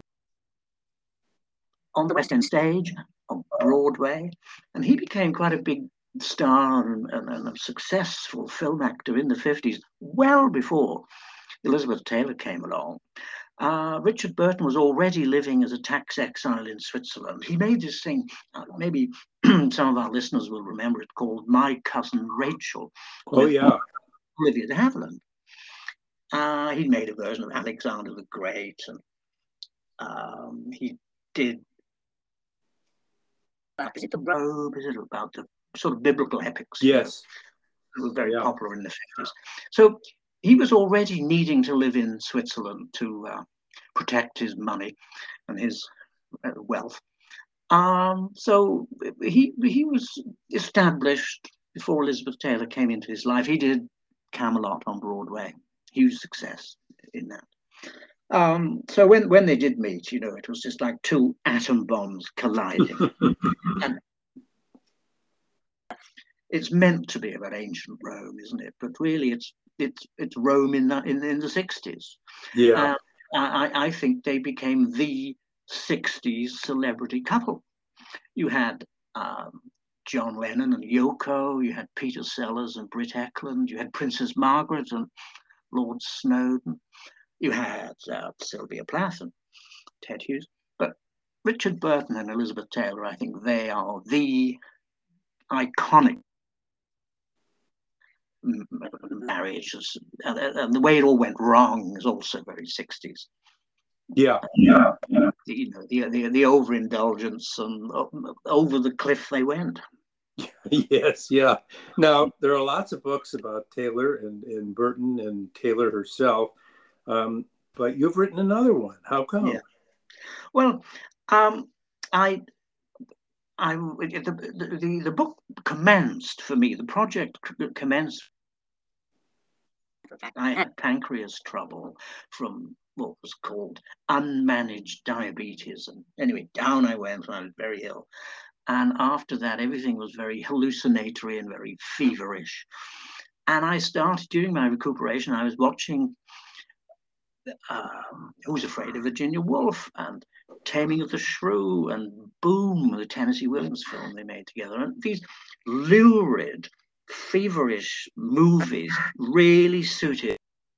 on the West End stage, on Broadway, and he became quite a big star and, and, and a successful film actor in the fifties, well before Elizabeth Taylor came along. Uh, Richard Burton was already living as a tax exile in Switzerland. He made this thing, uh, maybe some of our listeners will remember it, called My Cousin Rachel. Oh, yeah. Olivia de Havilland. Uh, he made a version of Alexander the Great, and um, he did is it the robe? Is it about the sort of biblical epics? Yes. You know, were very yeah. popular in the fifties. So he was already needing to live in Switzerland to uh, protect his money and his uh, wealth. Um, so he he was established before Elizabeth Taylor came into his life. He did Camelot on Broadway, huge success in that. Um, so when, when they did meet, you know, it was just like two atom bombs colliding. And it's meant to be about ancient Rome, isn't it? But really, it's it's it's Rome in the in, in the sixties. Yeah. Uh, I I think they became the sixties celebrity couple. You had um, John Lennon and Yoko. You had Peter Sellers and Britt Eklund. You had Princess Margaret and Lord Snowdon. You had uh, Sylvia Plath and Ted Hughes. But Richard Burton and Elizabeth Taylor, I think they are the iconic marriage, and the way it all went wrong is also very sixties. Yeah, yeah, yeah. You know, the the, the overindulgence and over the cliff they went. Yes, yeah. Now there are lots of books about Taylor and, and Burton and Taylor herself, um, but you've written another one. How come? Yeah. Well, um, I I the, the the book commenced for me. The project commenced. I had pancreas trouble from what was called unmanaged diabetes, and anyway, down I went when I was very ill. And after that, everything was very hallucinatory and very feverish. And I started during my recuperation. I was watching um, Who's Afraid of Virginia Woolf and Taming of the Shrew and Boom, the Tennessee Williams film they made together. And these lurid, feverish movies really suited.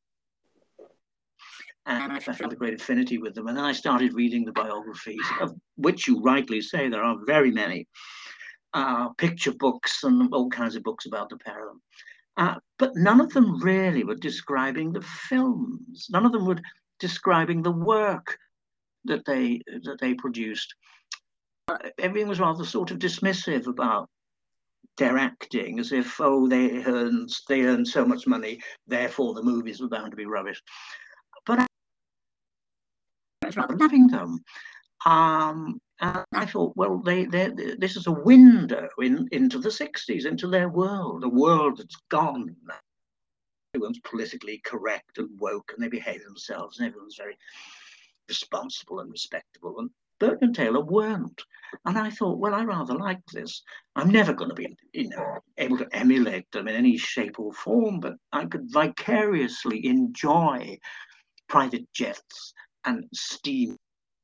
And I felt a great affinity with them. And then I started reading the biographies, of which you rightly say there are very many, uh, picture books and all kinds of books about the pair of them. Uh, but none of them really were describing the films. None of them were describing the work that they that they produced. Uh, everything was rather sort of dismissive about their acting, as if oh they earned they earned so much money, therefore the movies were bound to be rubbish. But I was rather loving them. Um, And I thought, well, they, they, this is a window in, into the sixties, into their world, a world that's gone. Everyone's politically correct and woke, and they behave themselves, and everyone's very responsible and respectable. And Burton and Taylor weren't. And I thought, well, I rather like this. I'm never going to be, you know, able to emulate them in any shape or form, but I could vicariously enjoy private jets and steam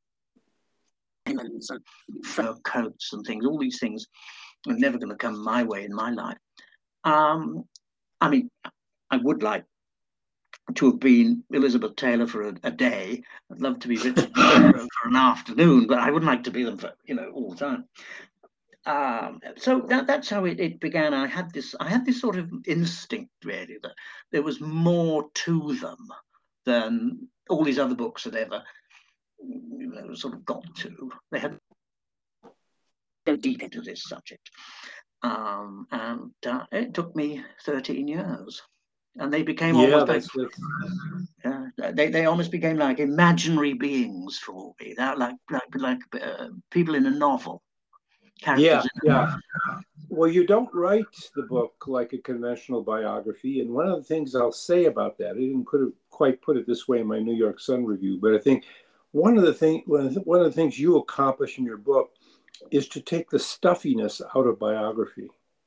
and fur coats and things. All these things are never going to come my way in my life. Um, I mean, I would like to have been Elizabeth Taylor for a, a day. I'd love to be Richard Monroe for an afternoon, but I wouldn't like to be them for, you know, all the time. Um, so that, that's how it, it began. I had this, I had this sort of instinct, really, that there was more to them than all these other books had ever, you know, sort of got to. They had to go deep into this subject. Um, and uh, it took me thirteen years. And they became yeah, almost that's, like, that's... Uh, they, they almost became like imaginary beings for me. That like like like uh, people in a novel, characters. Yeah, in a yeah. novel. Well, you don't write the book like a conventional biography, and one of the things I'll say about that, I didn't put it, quite put it this way in my New York Sun review, but I think one of the thing one of the, one of the things you accomplish in your book is to take the stuffiness out of biography.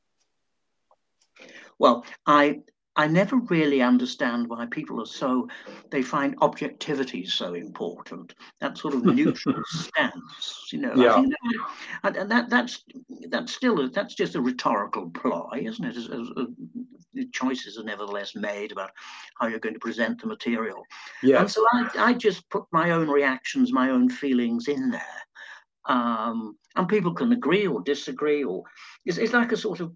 Well, I I never really understand why people are so, they find objectivity so important. That sort of neutral stance, you know. Yeah. I think that, and that that's that's still a, that's just a rhetorical ploy, isn't it? As, as, as, the choices are nevertheless made about how you're going to present the material. Yes. And so I, I just put my own reactions, my own feelings in there. Um, and people can agree or disagree, or it's, it's like a sort of,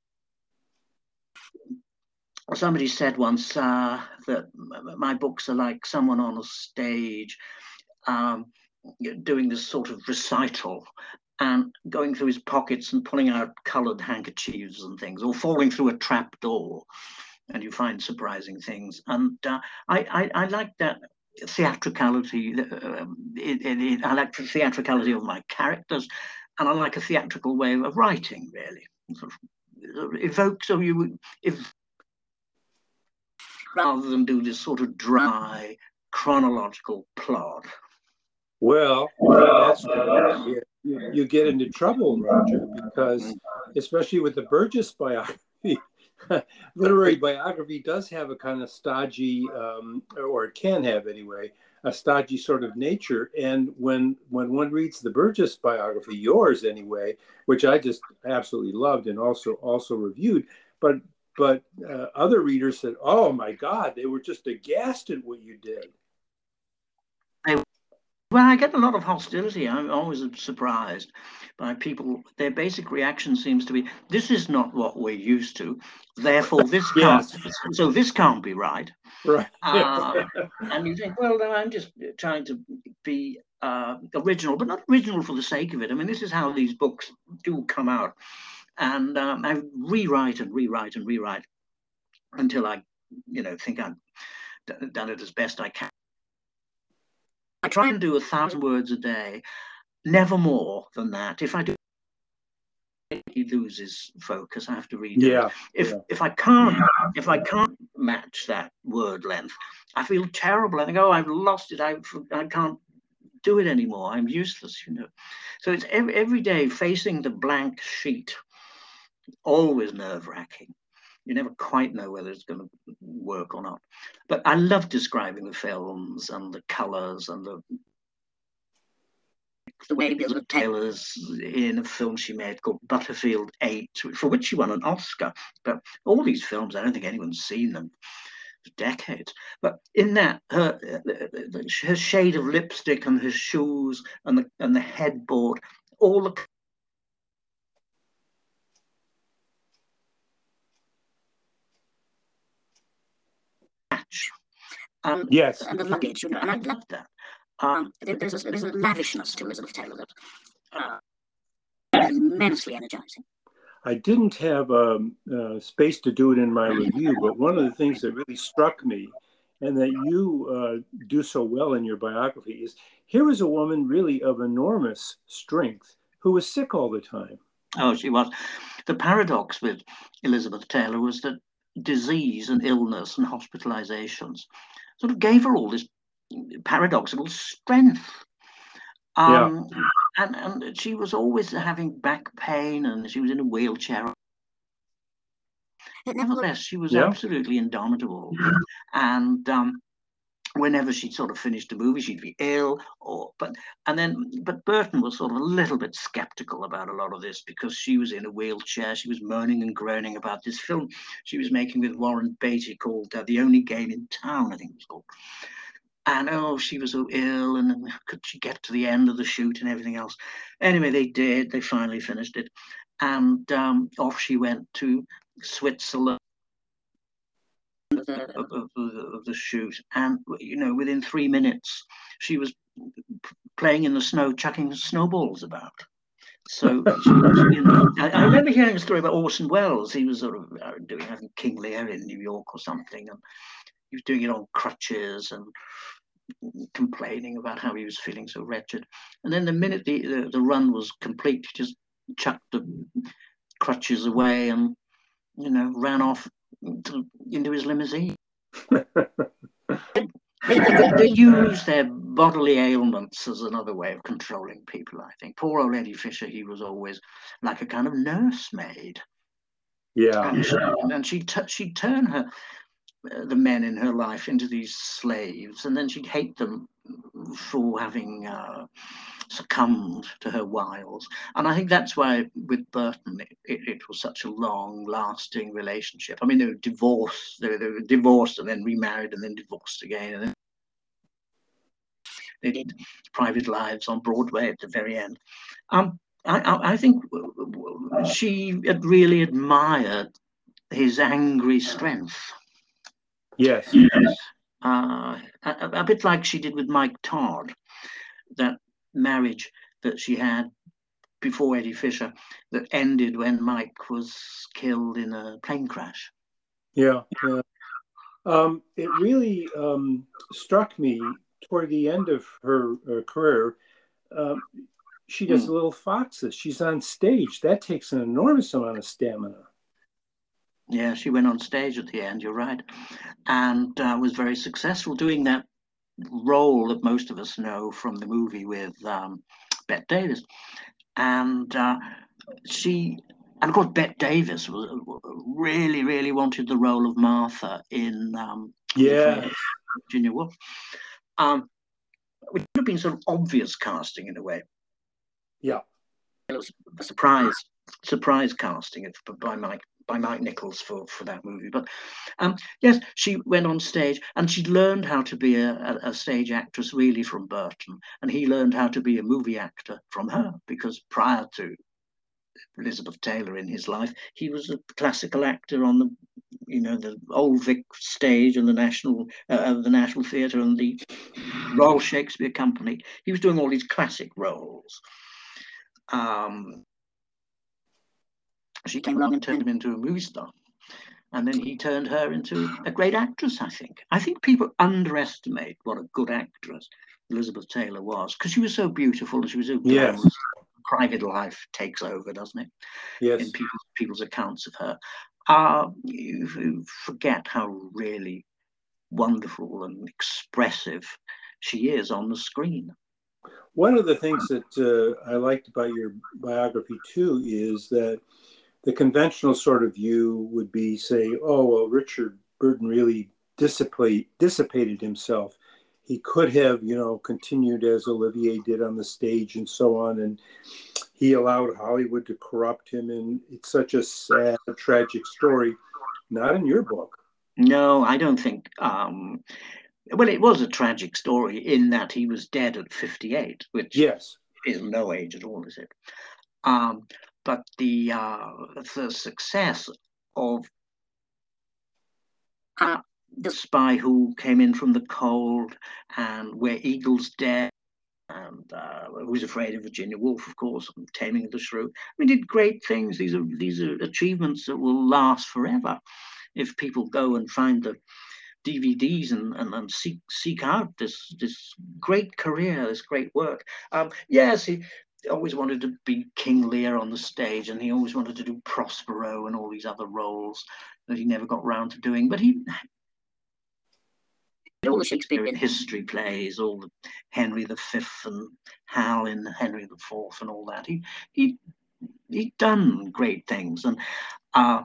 somebody said once uh, that my books are like someone on a stage um, doing this sort of recital and going through his pockets and pulling out colored handkerchiefs and things, or falling through a trap door, and you find surprising things. And uh, I, I, I like that theatricality. Uh, it, it, it, I like the theatricality of my characters, and I like a theatrical way of writing, really. Sort of evoke, so you, if rather than do this sort of dry chronological plot. Well, that's you, you get into trouble, Roger, because especially with the Burgess biography, literary biography does have a kind of stodgy, um, or it can have anyway, a stodgy sort of nature. And when when one reads the Burgess biography, yours anyway, which I just absolutely loved and also also reviewed, but but uh, other readers said, "Oh my God, they were just aghast at what you did." Well, I get a lot of hostility. I'm always surprised by people. Their basic reaction seems to be, "This is not what we're used to. Therefore, this yes. can't. So this can't be right." Right. Uh, and you think, well, no, I'm just trying to be uh, original, but not original for the sake of it. I mean, this is how these books do come out, and um, I rewrite and rewrite and rewrite until I, you know, think I've done it as best I can. I try and do a thousand words a day, never more than that. If I do, he loses focus. I have to read yeah, it. If yeah. if I can't if I can't match that word length, I feel terrible. I think, oh, I've lost it. I I can't do it anymore. I'm useless, you know. So it's every, every day facing the blank sheet. Always nerve-wracking. You never quite know whether it's going to work or not. But I love describing the films and the colors and the the way Elizabeth Taylor's in a film she made called Butterfield eight, for which she won an Oscar. But all these films, I don't think anyone's seen them for decades. But in that, her, her shade of lipstick and her shoes and the, and the headboard, all the match. Um, yes. And the luggage, you know, and I love that. Um, there's, a, there's a lavishness to Elizabeth Taylor that uh, immensely energizing. I didn't have um, uh, space to do it in my review, but one of the things that really struck me and that you uh, do so well in your biography is here was a woman really of enormous strength who was sick all the time. Oh, she was. The paradox with Elizabeth Taylor was that disease and illness and hospitalizations sort of gave her all this paradoxical strength. Yeah. Um, and, and she was always having back pain and she was in a wheelchair. But nevertheless, she was Yeah. absolutely indomitable. And um, whenever she'd sort of finished a movie, she'd be ill, or but and then but Burton was sort of a little bit skeptical about a lot of this because she was in a wheelchair. She was moaning and groaning about this film she was making with Warren Beatty called uh, The Only Game in Town, I think it was called. And oh, she was so ill, and could she get to the end of the shoot and everything else? Anyway, they did. They finally finished it, and um, off she went to Switzerland of the, of, the, of the shoot. And you know, within three minutes, she was playing in the snow, chucking snowballs about. So, you know, I, I remember hearing a story about Orson Welles. He was sort of uh, doing, I think, King Lear in New York or something, and he was doing it on crutches and complaining about how he was feeling so wretched. And then the minute the, the, the run was complete, he just chucked the crutches away and, you know, ran off to, into his limousine. They, they, they use their bodily ailments as another way of controlling people, I think. Poor old Eddie Fisher, he was always like a kind of nursemaid. Yeah. And, she, and she'd, t- she'd turn her, uh, the men in her life into these slaves, and then she'd hate them for having uh, succumbed to her wiles. And I think that's why with Burton it, it, it was such a long-lasting relationship. I mean, they were divorced, they were, they were divorced and then remarried and then divorced again, and then they did private lives on Broadway at the very end. Um, I, I think she had really admired his angry strength. Yes. Uh, a, a bit like she did with Mike Todd, that marriage that she had before Eddie Fisher that ended when Mike was killed in a plane crash. Yeah, yeah. Um, it really um, struck me toward the end of her uh, career. Um, she does Mm. little foxes. She's on stage. That takes an enormous amount of stamina. Yeah, she went on stage at the end, you're right, and uh, was very successful doing that role that most of us know from the movie with um, Bette Davis. And uh, she, and of course, Bette Davis was, really, really wanted the role of Martha in um, Yes. Virginia Woolf. Um, which would have been sort of obvious casting in a way. Yeah. It was a surprise, surprise casting by Mike by Mike Nichols for, for that movie. But um, yes, she went on stage and she learned how to be a, a, a stage actress really from Burton, and he learned how to be a movie actor from her, because prior to Elizabeth Taylor in his life, he was a classical actor on the, you know, the Old Vic stage and the National, uh, the National Theatre and the Royal Shakespeare Company. He was doing all these classic roles. Um, she came along and turned him into a movie star. And then he turned her into a great actress, I think. I think people underestimate what a good actress Elizabeth Taylor was, because she was so beautiful and she was so glamorous. Yes. Private life takes over, doesn't it? Yes. In people's, people's accounts of her. Uh, you, you forget how really wonderful and expressive she is on the screen. One of the things that uh, I liked about your biography too is that the conventional sort of view would be, say, oh, well, Richard Burton really dissipate, dissipated himself. He could have, you know, continued as Olivier did on the stage and so on, and he allowed Hollywood to corrupt him, and it's such a sad, tragic story. Not in your book. No, I don't think. Um, well, it was a tragic story in that he was dead at fifty-eight, which yes. is no age at all, is it? Um, but the uh, the success of uh, The Spy Who Came In From the Cold and Where Eagles Dare and uh, Who's Afraid of Virginia Woolf, of course, and Taming of the Shrew. We did great things. These are these are achievements that will last forever if people go and find the D V Ds and, and, and seek seek out this this great career, this great work. Um, yes, he always wanted to be King Lear on the stage, and he always wanted to do Prospero and all these other roles that he never got round to doing. But he all the Shakespearean history plays, all the Henry the Fifth and Hal in Henry the Fourth and all that. He he he'd done great things, and uh,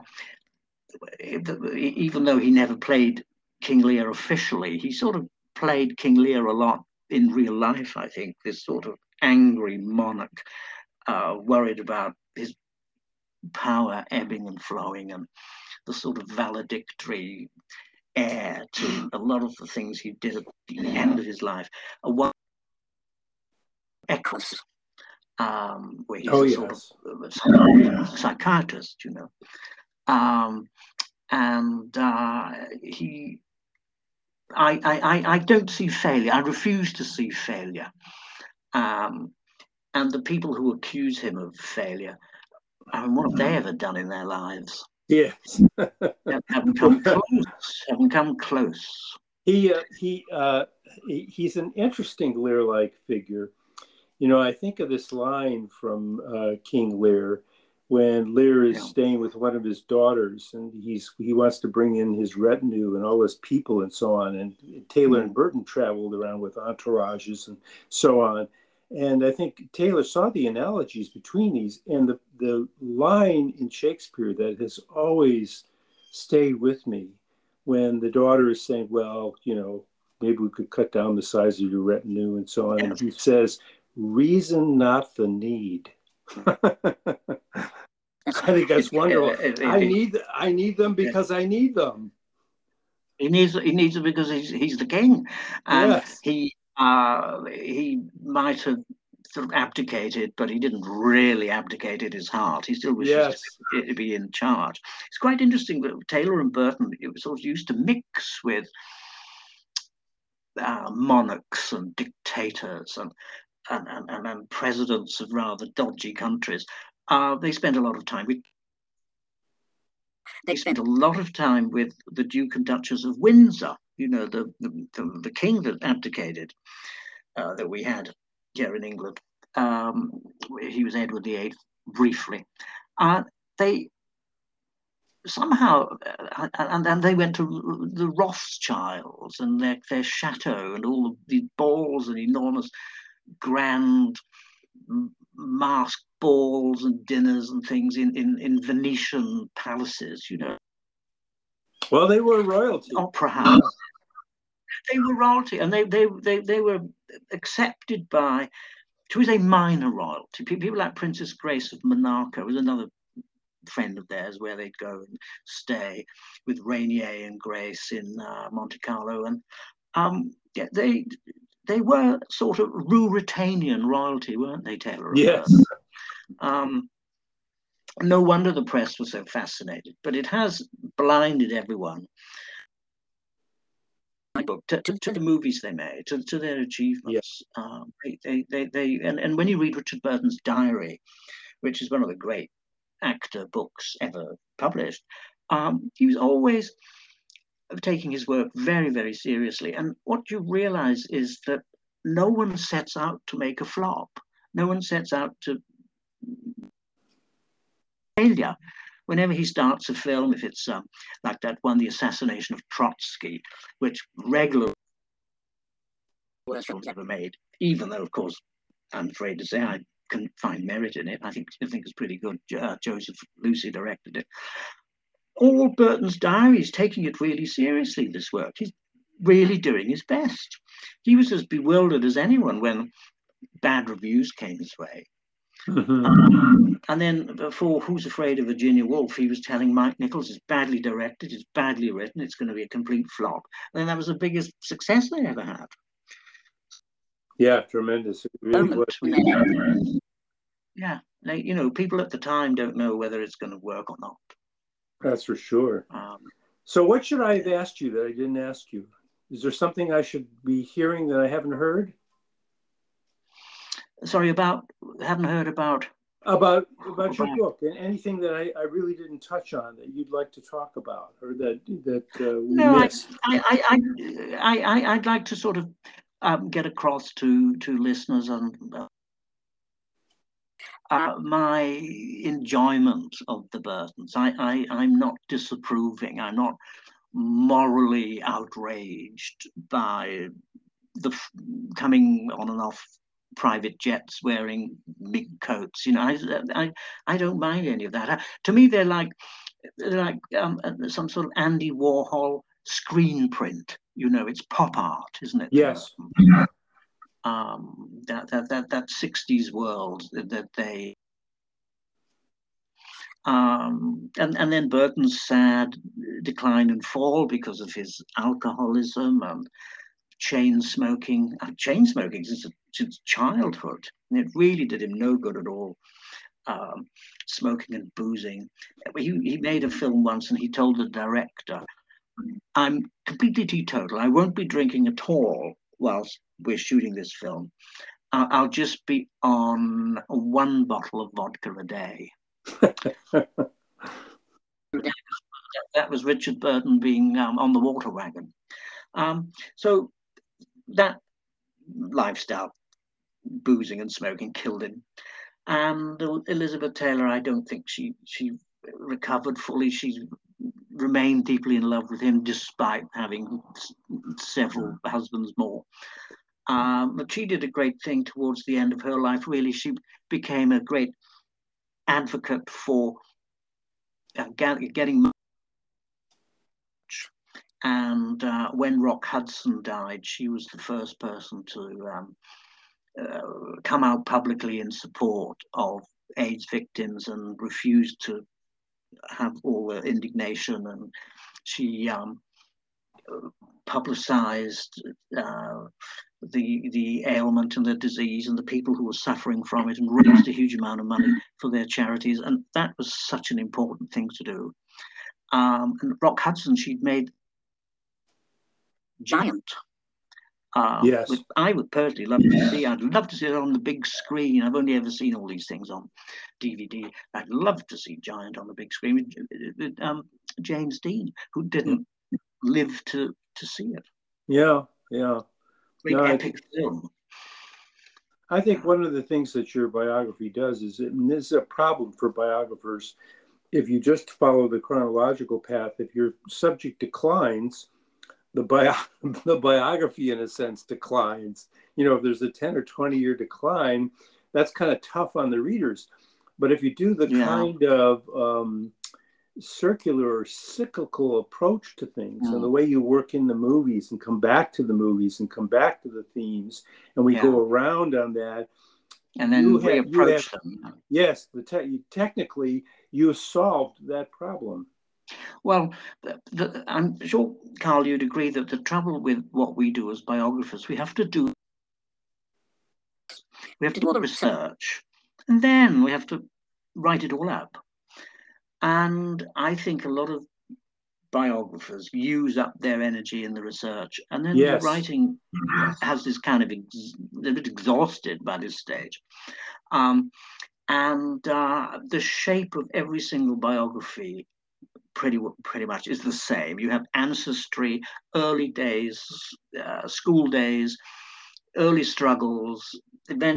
even though he never played King Lear officially, he sort of played King Lear a lot in real life. I think this sort of angry monarch, uh, worried about his power ebbing and flowing, and the sort of valedictory air to a lot of the things he did at the end of his life. A one Eccles, um, where he's oh, a yes. sort of psychiatrist, you know. Um, and uh, he, I, I, I don't see failure. I refuse to see failure. Um, and the people who accuse him of failure, I mean, what have they ever done in their lives? Yes. haven't come close. Haven't come close. He, uh, he, uh, he, he's an interesting Lear-like figure. You know, I think of this line from uh, King Lear when Lear is yeah. staying with one of his daughters, and he's he wants to bring in his retinue and all his people and so on. And Taylor mm-hmm. and Burton traveled around with entourages and so on. And I think Taylor saw the analogies between these, and the, the line in Shakespeare that has always stayed with me when the daughter is saying, well, you know, maybe we could cut down the size of your retinue and so on. Yes. And he says, reason not the need. I think that's wonderful. It, it, it, I need I need them because yeah. I need them. He needs he needs them because he's he's the king, and yes. he uh, he might have sort of abdicated, but he didn't really abdicate at his heart. He still wishes yes. to, be, to be in charge. It's quite interesting that Taylor and Burton sort of used to mix with uh, monarchs and dictators and and, and and presidents of rather dodgy countries. Uh, they spent a lot of time with. They spent a lot of time with the Duke and Duchess of Windsor. You know, the the, the, the king that abdicated uh, that we had here in England. Um, he was Edward the Eighth briefly. Uh, they somehow, uh, and then they went to the Rothschilds and their their chateau and all of these balls and enormous, grand masked balls and dinners and things in, in, in Venetian palaces, you know. Well, they were royalty. Opera house. They were royalty, and they they they, they were accepted by, shall we say, minor royalty. People like Princess Grace of Monaco was another friend of theirs, where they'd go and stay with Rainier and Grace in uh, Monte Carlo, and um, yeah, they they were sort of Ruritanian royalty, weren't they, Taylor? Yes. Um, no wonder the press was so fascinated, but it has blinded everyone to, to, to the movies they made, to, to their achievements. Yeah. Um, they, they, they, they, and, and when you read Richard Burton's diary, which is one of the great actor books ever published, um, he was always taking his work very, very seriously. And what you realize is that no one sets out to make a flop. No one sets out to failure. Whenever he starts a film, if it's um, like that one, The Assassination of Trotsky, which regularly worst films ever made, even though, of course, I'm afraid to say I can find merit in it. I think I think it's pretty good. Uh, Joseph Lucy directed it. All Burton's diary is taking it really seriously, this work. He's really doing his best. He was as bewildered as anyone when bad reviews came his way. Mm-hmm. Um, and then for Who's Afraid of Virginia Woolf, he was telling Mike Nichols, it's badly directed, it's badly written, it's going to be a complete flop. And then that was the biggest success they ever had. Yeah, tremendous. It really was. Yeah, like, you know, people at the time don't know whether it's going to work or not. That's for sure. Um, so what should I have asked you that I didn't ask you? Is there something I should be hearing that I haven't heard? Sorry, about, haven't heard about? about about your book and anything that I, I really didn't touch on that you'd like to talk about or that that uh, we No, I, missed. I, I, I, I, I'd like to sort of um, get across to to listeners and uh, uh, my enjoyment of the Burtons. I, I, I'm not disapproving. I'm not morally outraged by the f- coming on and off private jets wearing big coats. You know, I, I, I don't mind any of that. I, to me, they're like they're like um, some sort of Andy Warhol screen print. You know, it's pop art, isn't it? Yes. Um, that that that that sixties world that they. Um, and, and then Burton's sad decline and fall because of his alcoholism and chain smoking. Uh, chain smoking since, since childhood. And it really did him no good at all. Um, smoking and boozing. He, he made a film once and he told the director, I'm completely teetotal. I won't be drinking at all whilst we're shooting this film. Uh, I'll just be on one bottle of vodka a day. That was Richard Burton being um, on the water wagon. Um, so that lifestyle, boozing and smoking, killed him. And Elizabeth Taylor, I don't think she she recovered fully. She remained deeply in love with him despite having several husbands more. Um, but she did a great thing towards the end of her life. Really, she became a great advocate for uh, getting. And uh, when Rock Hudson died, she was the first person to um, uh, come out publicly in support of AIDS victims and refused to have all the indignation. And she um, publicized uh, the the ailment and the disease and the people who were suffering from it, and raised a huge amount of money for their charities. And that was such an important thing to do. Um, and Rock Hudson, she'd made Giant. Um, Yes. which I would personally love to see. I'd love to see it on the big screen. I've only ever seen all these things on D V D. I'd love to see Giant on the big screen with, with um, James Dean, who didn't yeah. live to to see it. Yeah, yeah. Great no, epic I, film. I think one of the things that your biography does is, it, and this is a problem for biographers, if you just follow the chronological path, if your subject declines, the bio the biography in a sense declines. You know, if there's a ten or twenty year decline, that's kind of tough on the readers. But if you do the yeah. kind of um, circular or cyclical approach to things mm. and the way you work in the movies and come back to the movies and come back to the themes, and we yeah. go around on that, and then you reapproach have, them. Yes, the te- technically you solved that problem. Well, the, the, I'm sure, Carl, you'd agree that the trouble with what we do as biographers, we have to do, we have to do all the research, and then we have to write it all up. And I think a lot of biographers use up their energy in the research, and then yes. the writing has this kind of ex- a bit exhausted by this stage. Um, and uh, the shape of every single biography pretty pretty much is the same. You have ancestry, early days, uh, school days, early struggles, then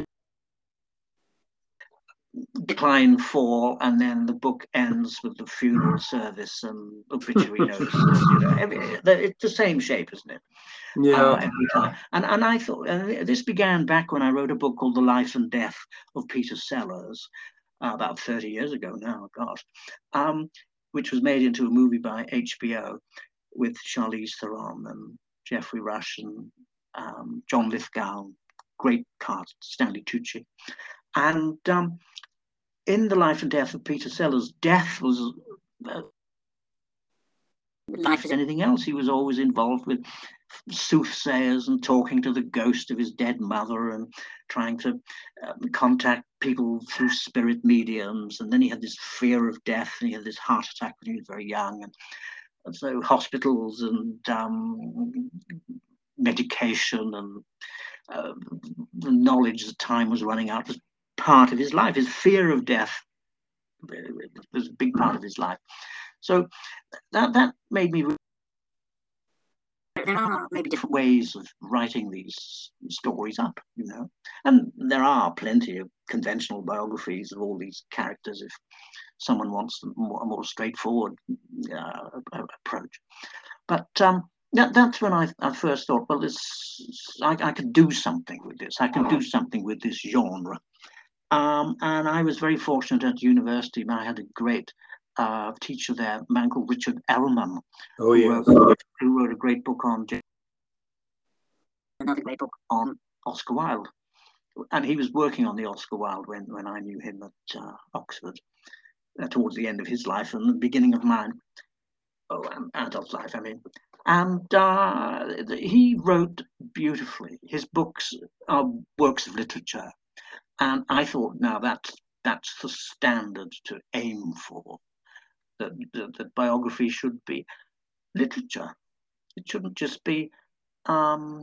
decline, fall, and then the book ends with the funeral service and obituary notices. You know, every, it's the same shape, isn't it? Yeah. Uh, every time. And and I thought, and this began back when I wrote a book called The Life and Death of Peter Sellers, uh, about thirty years ago now, gosh, um, which was made into a movie by H B O with Charlize Theron and Geoffrey Rush and um, John Lithgow, great cast, Stanley Tucci. And um, in The Life and Death of Peter Sellers, death was uh, life as anything else. He was always involved with soothsayers and talking to the ghost of his dead mother and trying to um, contact people through spirit mediums. And then he had this fear of death, and he had this heart attack when he was very young. And, and so hospitals and um, medication and uh, the knowledge that time was running out was part of his life. His fear of death was a big part of his life. So that that made me. There are maybe different ways of writing these stories up, you know, and there are plenty of conventional biographies of all these characters if someone wants a more, a more straightforward uh, approach. But um, that, that's when I, I first thought, well, this I, I could do something with this. I can do something with this genre. Um, and I was very fortunate at university. I had a great uh, teacher there, a man called Richard Ellman, Oh, who, yes. wrote, who wrote a great book on another great book on Oscar Wilde. And he was working on the Oscar Wilde when, when I knew him at uh, Oxford, uh, towards the end of his life and the beginning of mine. Oh, um, adult life, I mean. And uh, he wrote beautifully. His books are works of literature. And I thought, now that's, that's the standard to aim for, that, that, that biography should be literature. It shouldn't just be um,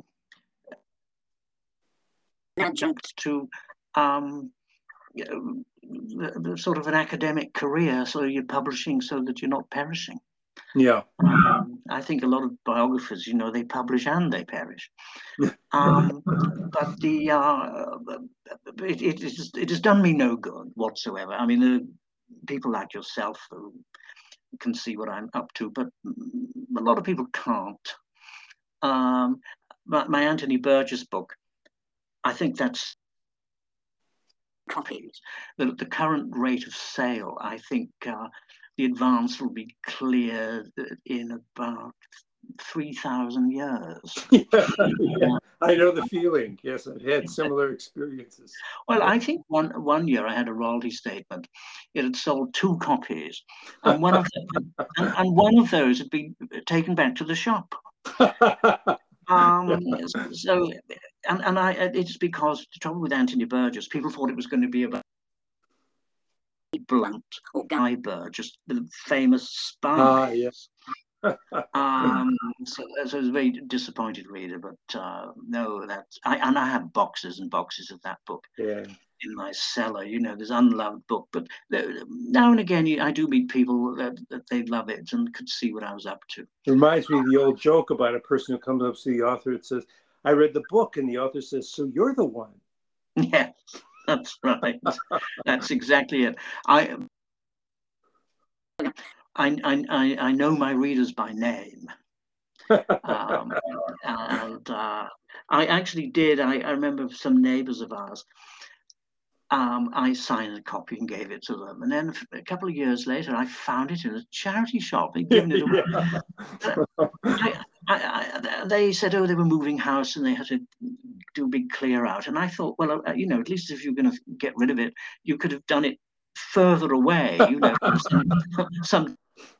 adjunct to um, you know, the, the sort of an academic career, so you're publishing so that you're not perishing. Yeah. Um, I think a lot of biographers, you know, they publish and they perish. Um, but the uh, it, it, has, it has done me no good whatsoever. I mean, there are people like yourself who can see what I'm up to, but a lot of people can't. Um, my, my Anthony Burgess book, I think that's copies. The, the current rate of sale, I think uh, the advance will be cleared in about three thousand years. Yeah, yeah. I know the feeling. Yes, I've had similar experiences. Well, I think one one year I had a royalty statement. It had sold two copies, and one of them, and, and one of those had been taken back to the shop. Um, so, and, and I, it's because the trouble with Anthony Burgess, people thought it was going to be about Blunt or Guy Burgess, the famous spy. Ah, yes. um, so, so I was a very disappointed reader, but uh, no, that I and I have boxes and boxes of that book. Yeah. In my cellar, you know, there's unloved book, but now and again I do meet people that, that they love it and could see what I was up to. It reminds me of the old joke about a person who comes up to the author and says, I read the book, and the author says, so you're the one. Yes, that's right. That's exactly it. I, I, I, I know my readers by name. um, and uh, I actually did, I, I remember some neighbors of ours, Um, I signed a copy and gave it to them. And then a couple of years later, I found it in a charity shop. They'd given it away. Yeah. I, I, I, they said, oh, they were moving house and they had to do a big clear out. And I thought, well, uh, you know, at least if you're going to get rid of it, you could have done it further away, you know, some, some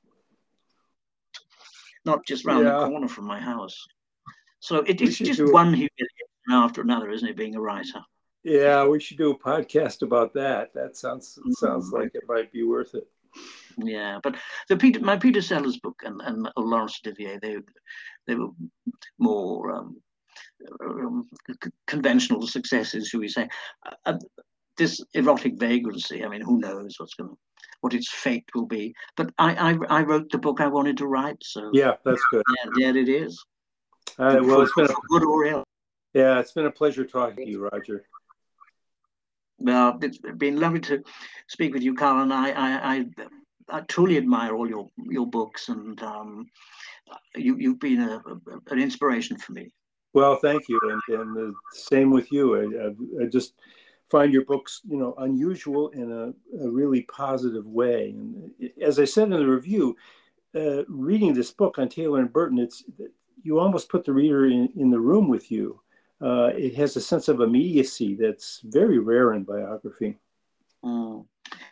not just round yeah. the corner from my house. So it, it's just one humiliation after another, isn't it, being a writer? Yeah, we should do a podcast about that. That sounds sounds like it might be worth it. Yeah, but the Peter, my Peter Sellers book and, and Laurence Olivier, they they were more um, um, conventional successes, shall we say? Uh, this erotic vagrancy. I mean, who knows what's going, what its fate will be? But I, I, I wrote the book I wanted to write, so yeah, that's good. Yeah, there it is. All right, well, for, it's been a, good or ill. Yeah, it's been a pleasure talking to you, Roger. Well, it's been lovely to speak with you, Carl, and I, I, I, I truly admire all your your books, and um, you you've been a, a, an inspiration for me. Well, thank you, and and the same with you. I, I, I just find your books, you know, unusual in a, a really positive way. And as I said in the review, uh, reading this book on Taylor and Burton, it's you almost put the reader in, in the room with you. Uh, it has a sense of immediacy that's very rare in biography. Mm.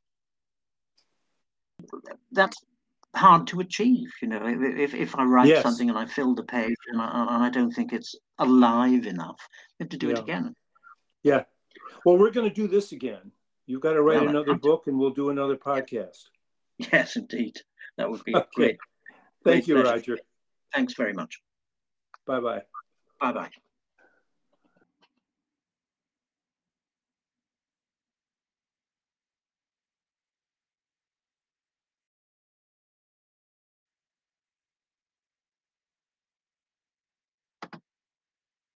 That's hard to achieve, you know. If if I write yes. something and I fill the page and I, and I don't think it's alive enough, you have to do yeah. it again. Yeah. Well, we're going to do this again. You've got to write well, another book, and we'll do another podcast. Yes, indeed. That would be okay. great. Thank great you, pleasure. Roger. Thanks very much. Bye-bye. Bye-bye.